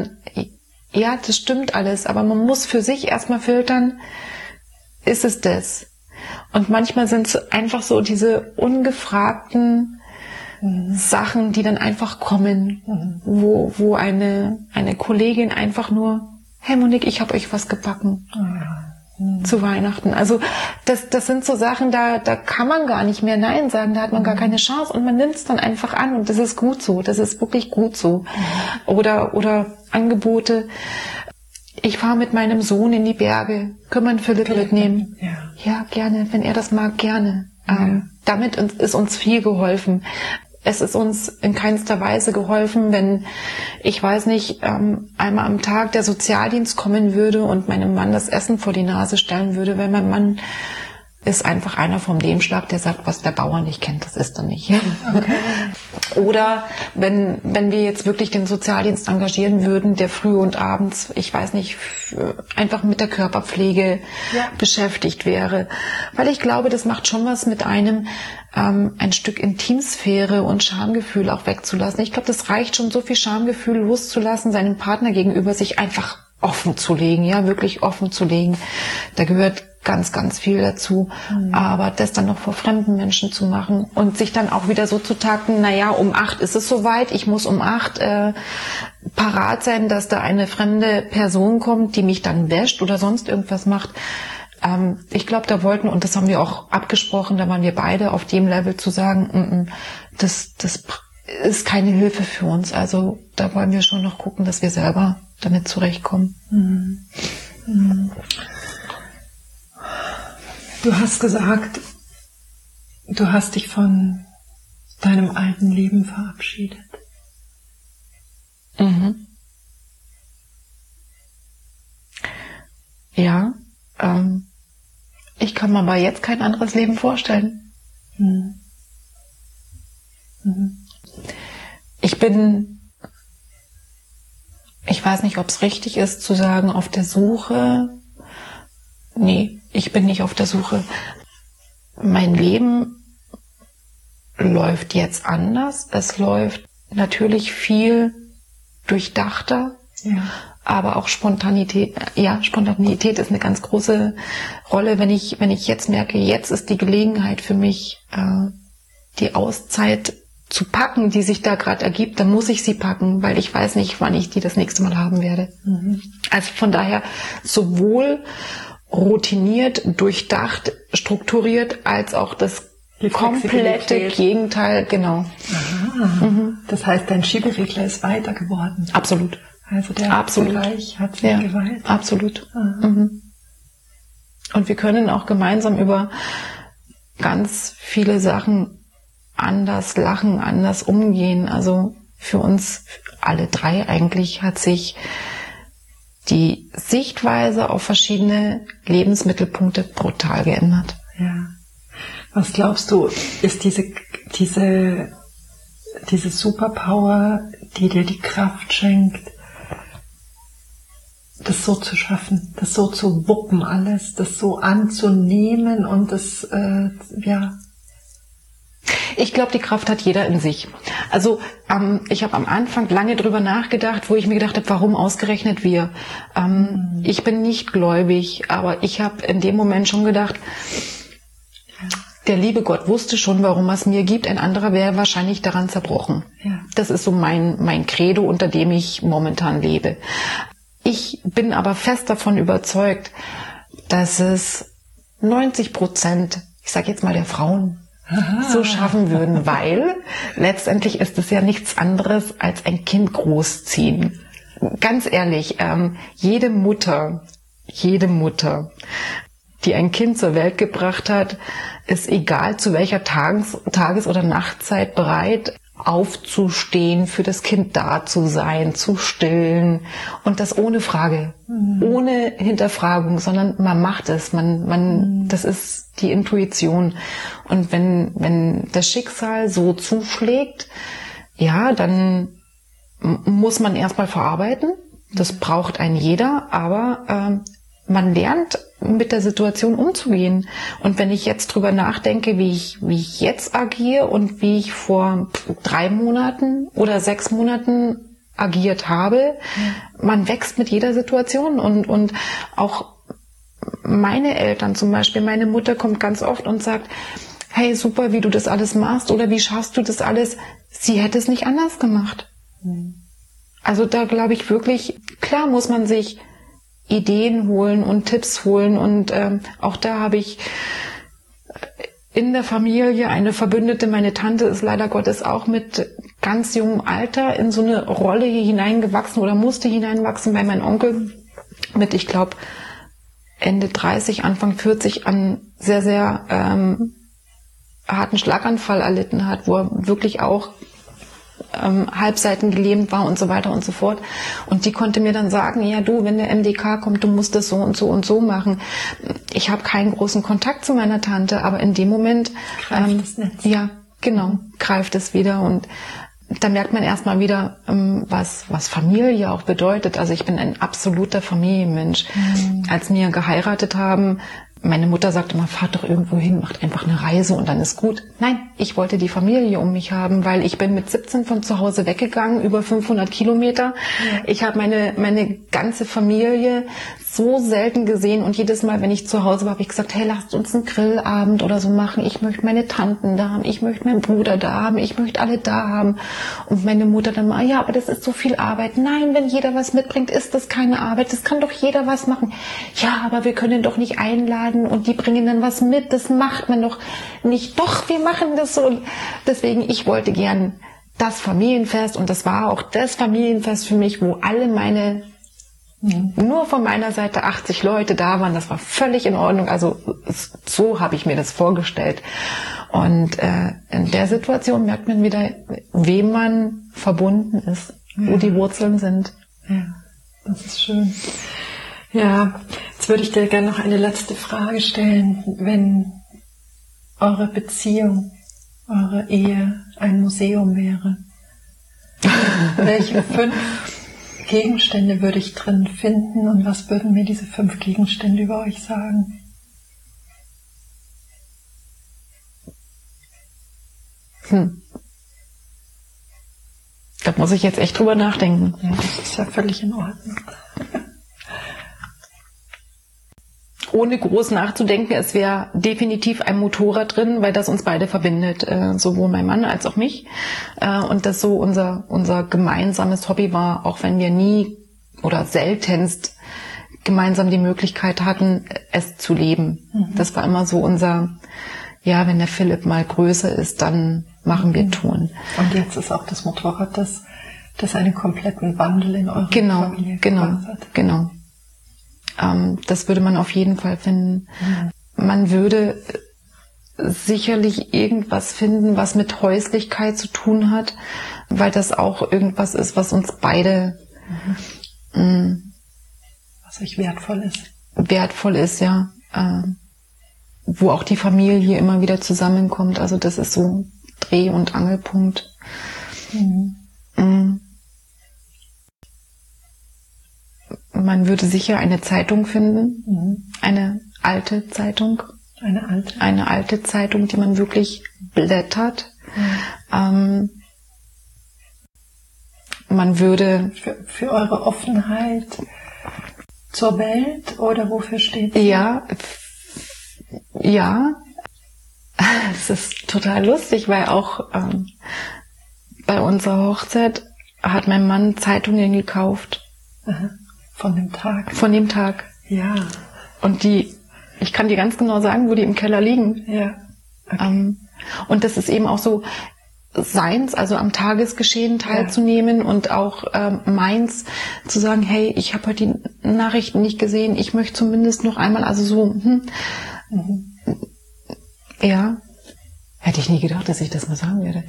[SPEAKER 1] ja, das stimmt alles, aber man muss für sich erstmal filtern, ist es das? Und manchmal sind es einfach so diese ungefragten Sachen, die dann einfach kommen, wo eine Kollegin einfach nur, hey Monique, ich habe euch was gebacken zu Weihnachten. Also das sind so Sachen, da kann man gar nicht mehr Nein sagen, da hat man gar keine Chance und man nimmt es dann einfach an und das ist gut so, das ist wirklich gut so. Oder Angebote, ich fahre mit meinem Sohn in die Berge, können wir einen Philipp mitnehmen? Ja, gerne, wenn er das mag, gerne. Damit ist uns viel geholfen. Es ist uns in keinster Weise geholfen, wenn, ich weiß nicht, einmal am Tag der Sozialdienst kommen würde und meinem Mann das Essen vor die Nase stellen würde, weil mein Mann ist einfach einer vom Lehmschlag, der sagt, was der Bauer nicht kennt, das ist er nicht. Okay. Oder wenn wir jetzt wirklich den Sozialdienst engagieren würden, der früh und abends, ich weiß nicht, einfach mit der Körperpflege beschäftigt wäre. Weil ich glaube, das macht schon was mit einem, ein Stück Intimsphäre und Schamgefühl auch wegzulassen. Ich glaube, das reicht schon, so viel Schamgefühl loszulassen, seinem Partner gegenüber sich einfach offen zu legen, ja, wirklich offen zu legen. Da gehört ganz, ganz viel dazu. Aber das dann noch vor fremden Menschen zu machen und sich dann auch wieder so zu takten, naja, um 8 ist es soweit, ich muss um 8 parat sein, dass da eine fremde Person kommt, die mich dann wäscht oder sonst irgendwas macht. Ich glaube, da wollten, und das haben wir auch abgesprochen, da waren wir beide auf dem Level zu sagen, das ist keine Hilfe für uns. Also da wollen wir schon noch gucken, dass wir selber damit zurechtkommen.
[SPEAKER 2] Du hast gesagt, du hast dich von deinem alten Leben verabschiedet.
[SPEAKER 1] Ja, ich kann mir aber jetzt kein anderes Leben vorstellen. Ich weiß nicht, ob es richtig ist zu sagen, auf der Suche. Nee, ich bin nicht auf der Suche. Mein Leben läuft jetzt anders. Es läuft natürlich viel durchdachter, aber auch Spontanität. Ja, Spontanität ist eine ganz große Rolle. Wenn ich jetzt merke, jetzt ist die Gelegenheit für mich, die Auszeit zu packen, die sich da gerade ergibt, dann muss ich sie packen, weil ich weiß nicht, wann ich die das nächste Mal haben werde. Also von daher sowohl routiniert, durchdacht, strukturiert, als auch das komplette Gegenteil, genau.
[SPEAKER 2] Das heißt, dein Schieberegler ist weiter geworden.
[SPEAKER 1] Absolut.
[SPEAKER 2] Also der Vergleich hat sich geweitet.
[SPEAKER 1] Absolut. Und wir können auch gemeinsam über ganz viele Sachen anders lachen, anders umgehen. Also für uns alle drei eigentlich hat sich die Sichtweise auf verschiedene Lebensmittelpunkte brutal geändert.
[SPEAKER 2] Ja. Was glaubst du, ist diese Superpower, die dir die Kraft schenkt, das so zu schaffen, das so zu wuppen alles, das so anzunehmen und das,
[SPEAKER 1] Ich glaube, die Kraft hat jeder in sich. Also ich habe am Anfang lange drüber nachgedacht, wo ich mir gedacht habe, warum ausgerechnet wir? Ich bin nicht gläubig, aber ich habe in dem Moment schon gedacht, der liebe Gott wusste schon, warum er es mir gibt. Ein anderer wäre wahrscheinlich daran zerbrochen. Ja. Das ist so mein Credo, unter dem ich momentan lebe. Ich bin aber fest davon überzeugt, dass es 90%, ich sage jetzt mal der Frauen, so schaffen würden, weil letztendlich ist es ja nichts anderes als ein Kind großziehen. Ganz ehrlich, jede Mutter, die ein Kind zur Welt gebracht hat, ist egal zu welcher Tages- oder Nachtzeit bereit, aufzustehen, für das Kind da zu sein, zu stillen und das ohne Frage, ohne Hinterfragung, sondern man macht es, das ist die Intuition. Und wenn das Schicksal so zuschlägt, ja, dann muss man erstmal verarbeiten. Das braucht ein jeder, aber man lernt mit der Situation umzugehen. Und wenn ich jetzt drüber nachdenke, wie ich jetzt agiere und wie ich vor 3 Monaten oder 6 Monaten agiert habe, man wächst mit jeder Situation und auch meine Eltern zum Beispiel, meine Mutter kommt ganz oft und sagt, hey, super, wie du das alles machst oder wie schaffst du das alles? Sie hätte es nicht anders gemacht. Also da glaube ich wirklich, klar muss man sich Ideen holen und Tipps holen und auch da habe ich in der Familie eine Verbündete. Meine Tante ist leider Gottes auch mit ganz jungem Alter in so eine Rolle hier hineingewachsen oder musste hineinwachsen, weil mein Onkel mit, ich glaube, Ende 30, Anfang 40 einen sehr, sehr harten Schlaganfall erlitten hat, wo er wirklich auch Halbseiten gelähmt war und so weiter und so fort. Und die konnte mir dann sagen, ja du, wenn der MDK kommt, du musst das so und so und so machen. Ich habe keinen großen Kontakt zu meiner Tante, aber in dem Moment
[SPEAKER 2] greift das Netz.
[SPEAKER 1] Ja, genau, greift es wieder und da merkt man erstmal wieder, was Familie auch bedeutet. Also ich bin ein absoluter Familienmensch. Als wir geheiratet haben, meine Mutter sagte immer, fahrt doch irgendwo hin, macht einfach eine Reise und dann ist gut. Nein, ich wollte die Familie um mich haben, weil ich bin mit 17 von zu Hause weggegangen, über 500 Kilometer. Ja. Ich habe meine ganze Familie so selten gesehen und jedes Mal, wenn ich zu Hause war, habe ich gesagt, hey, lasst uns einen Grillabend oder so machen. Ich möchte meine Tanten da haben, ich möchte meinen Bruder da haben, ich möchte alle da haben. Und meine Mutter dann mal, ja, aber das ist so viel Arbeit. Nein, wenn jeder was mitbringt, ist das keine Arbeit. Das kann doch jeder was machen. Ja, aber wir können doch nicht einladen und die bringen dann was mit. Das macht man doch nicht. Doch, wir machen das so. Deswegen, ich wollte gern das Familienfest und das war auch das Familienfest für mich, wo alle meine nur von meiner Seite 80 Leute da waren, das war völlig in Ordnung, also so habe ich mir das vorgestellt. Und in der Situation merkt man wieder, wem man verbunden ist, wo die Wurzeln sind.
[SPEAKER 2] Ja, das ist schön. Ja, jetzt würde ich dir gerne noch eine letzte Frage stellen. Wenn eure Beziehung eure Ehe ein Museum wäre, welche 5 Gegenstände würde ich drin finden und was würden mir diese 5 Gegenstände über euch sagen?
[SPEAKER 1] Da muss ich jetzt echt drüber nachdenken.
[SPEAKER 2] Ja, das ist ja völlig in Ordnung.
[SPEAKER 1] Ohne groß nachzudenken, es wäre definitiv ein Motorrad drin, weil das uns beide verbindet, sowohl mein Mann als auch mich. Und das so unser gemeinsames Hobby war, auch wenn wir nie oder seltenst gemeinsam die Möglichkeit hatten, es zu leben. Das war immer so unser, ja, wenn der Philipp mal größer ist, dann machen wir Touren.
[SPEAKER 2] Und jetzt ist auch das Motorrad, das einen kompletten Wandel in eurer Familie gebracht hat.
[SPEAKER 1] Genau. Das würde man auf jeden Fall finden. Man würde sicherlich irgendwas finden, was mit Häuslichkeit zu tun hat, weil das auch irgendwas ist, was uns beide
[SPEAKER 2] was euch wertvoll ist.
[SPEAKER 1] Wertvoll ist, ja. Wo auch die Familie immer wieder zusammenkommt. Also das ist so Dreh- und Angelpunkt. Man würde sicher eine Zeitung finden, eine alte Zeitung. Eine alte Zeitung, die man wirklich blättert. Man würde...
[SPEAKER 2] Für eure Offenheit zur Welt oder wofür steht sie?
[SPEAKER 1] Ja, es ist total lustig, weil auch bei unserer Hochzeit hat mein Mann Zeitungen gekauft.
[SPEAKER 2] Von dem Tag?
[SPEAKER 1] Von dem Tag.
[SPEAKER 2] Ja.
[SPEAKER 1] Und ich kann dir ganz genau sagen, wo die im Keller liegen.
[SPEAKER 2] Ja. Okay.
[SPEAKER 1] Und das ist eben auch so seins, also am Tagesgeschehen teilzunehmen und auch meins zu sagen, hey, ich habe heute die Nachrichten nicht gesehen, ich möchte zumindest noch einmal, also so, ja, hätte ich nie gedacht, dass ich das mal sagen werde.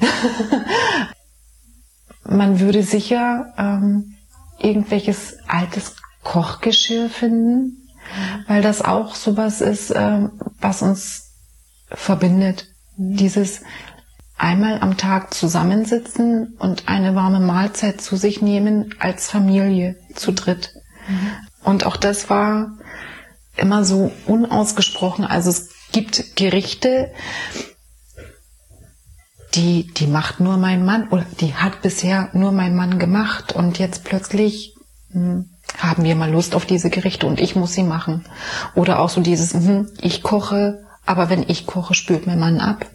[SPEAKER 1] Man würde sicher irgendwelches altes Kochgeschirr finden, weil das auch sowas ist, was uns verbindet. Dieses einmal am Tag zusammensitzen und eine warme Mahlzeit zu sich nehmen als Familie zu dritt. Und auch das war immer so unausgesprochen. Also es gibt Gerichte, die macht nur mein Mann oder die hat bisher nur mein Mann gemacht und jetzt plötzlich haben wir mal Lust auf diese Gerichte und ich muss sie machen. Oder auch so dieses, ich koche, aber wenn ich koche, spült mein Mann ab.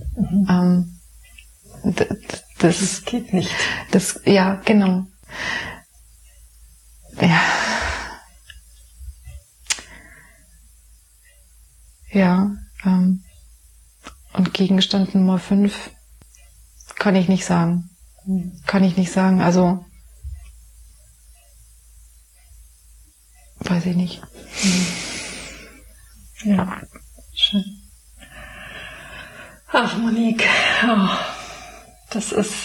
[SPEAKER 1] Das
[SPEAKER 2] geht nicht.
[SPEAKER 1] Ja, genau. Ja, und Gegenstand Nummer 5 kann ich nicht sagen. Also, weiß ich nicht.
[SPEAKER 2] Ja, schön. Ach, Monique, das ist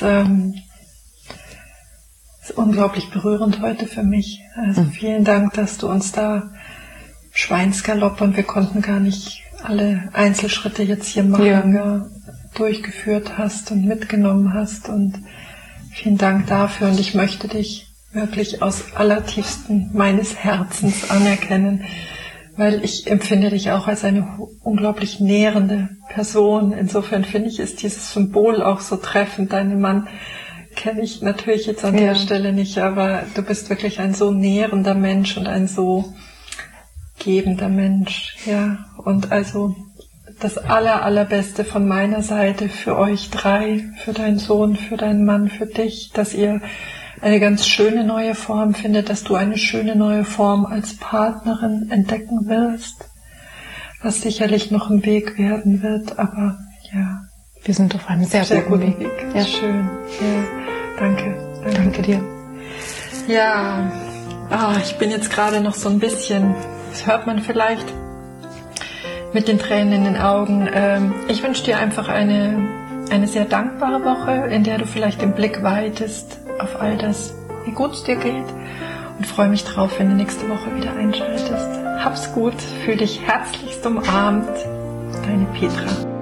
[SPEAKER 2] unglaublich berührend heute für mich. Also vielen Dank, dass du uns da Schweinsgalopp und wir konnten gar nicht alle Einzelschritte jetzt hier machen, durchgeführt hast und mitgenommen hast und vielen Dank dafür und ich möchte dich wirklich aus allertiefstem meines Herzens anerkennen, weil ich empfinde dich auch als eine unglaublich nährende Person. Insofern finde ich, ist dieses Symbol auch so treffend. Deinen Mann kenne ich natürlich jetzt an der Stelle nicht, aber du bist wirklich ein so nährender Mensch und ein so gebender Mensch. Ja, und also das Allerbeste von meiner Seite für euch 3, für deinen Sohn, für deinen Mann, für dich, dass ihr eine ganz schöne neue Form findet, dass du eine schöne neue Form als Partnerin entdecken wirst, was sicherlich noch ein Weg werden wird, aber ja.
[SPEAKER 1] Wir sind auf einem sehr guten Weg.
[SPEAKER 2] Ja. Schön. Ja. Danke dir. Ja, ich bin jetzt gerade noch so ein bisschen, das hört man vielleicht, mit den Tränen in den Augen. Ich wünsche dir einfach eine sehr dankbare Woche, in der du vielleicht den Blick weitest auf all das, wie gut es dir geht und freue mich drauf, wenn du nächste Woche wieder einschaltest. Hab's gut, fühl dich herzlichst umarmt. Deine Petra.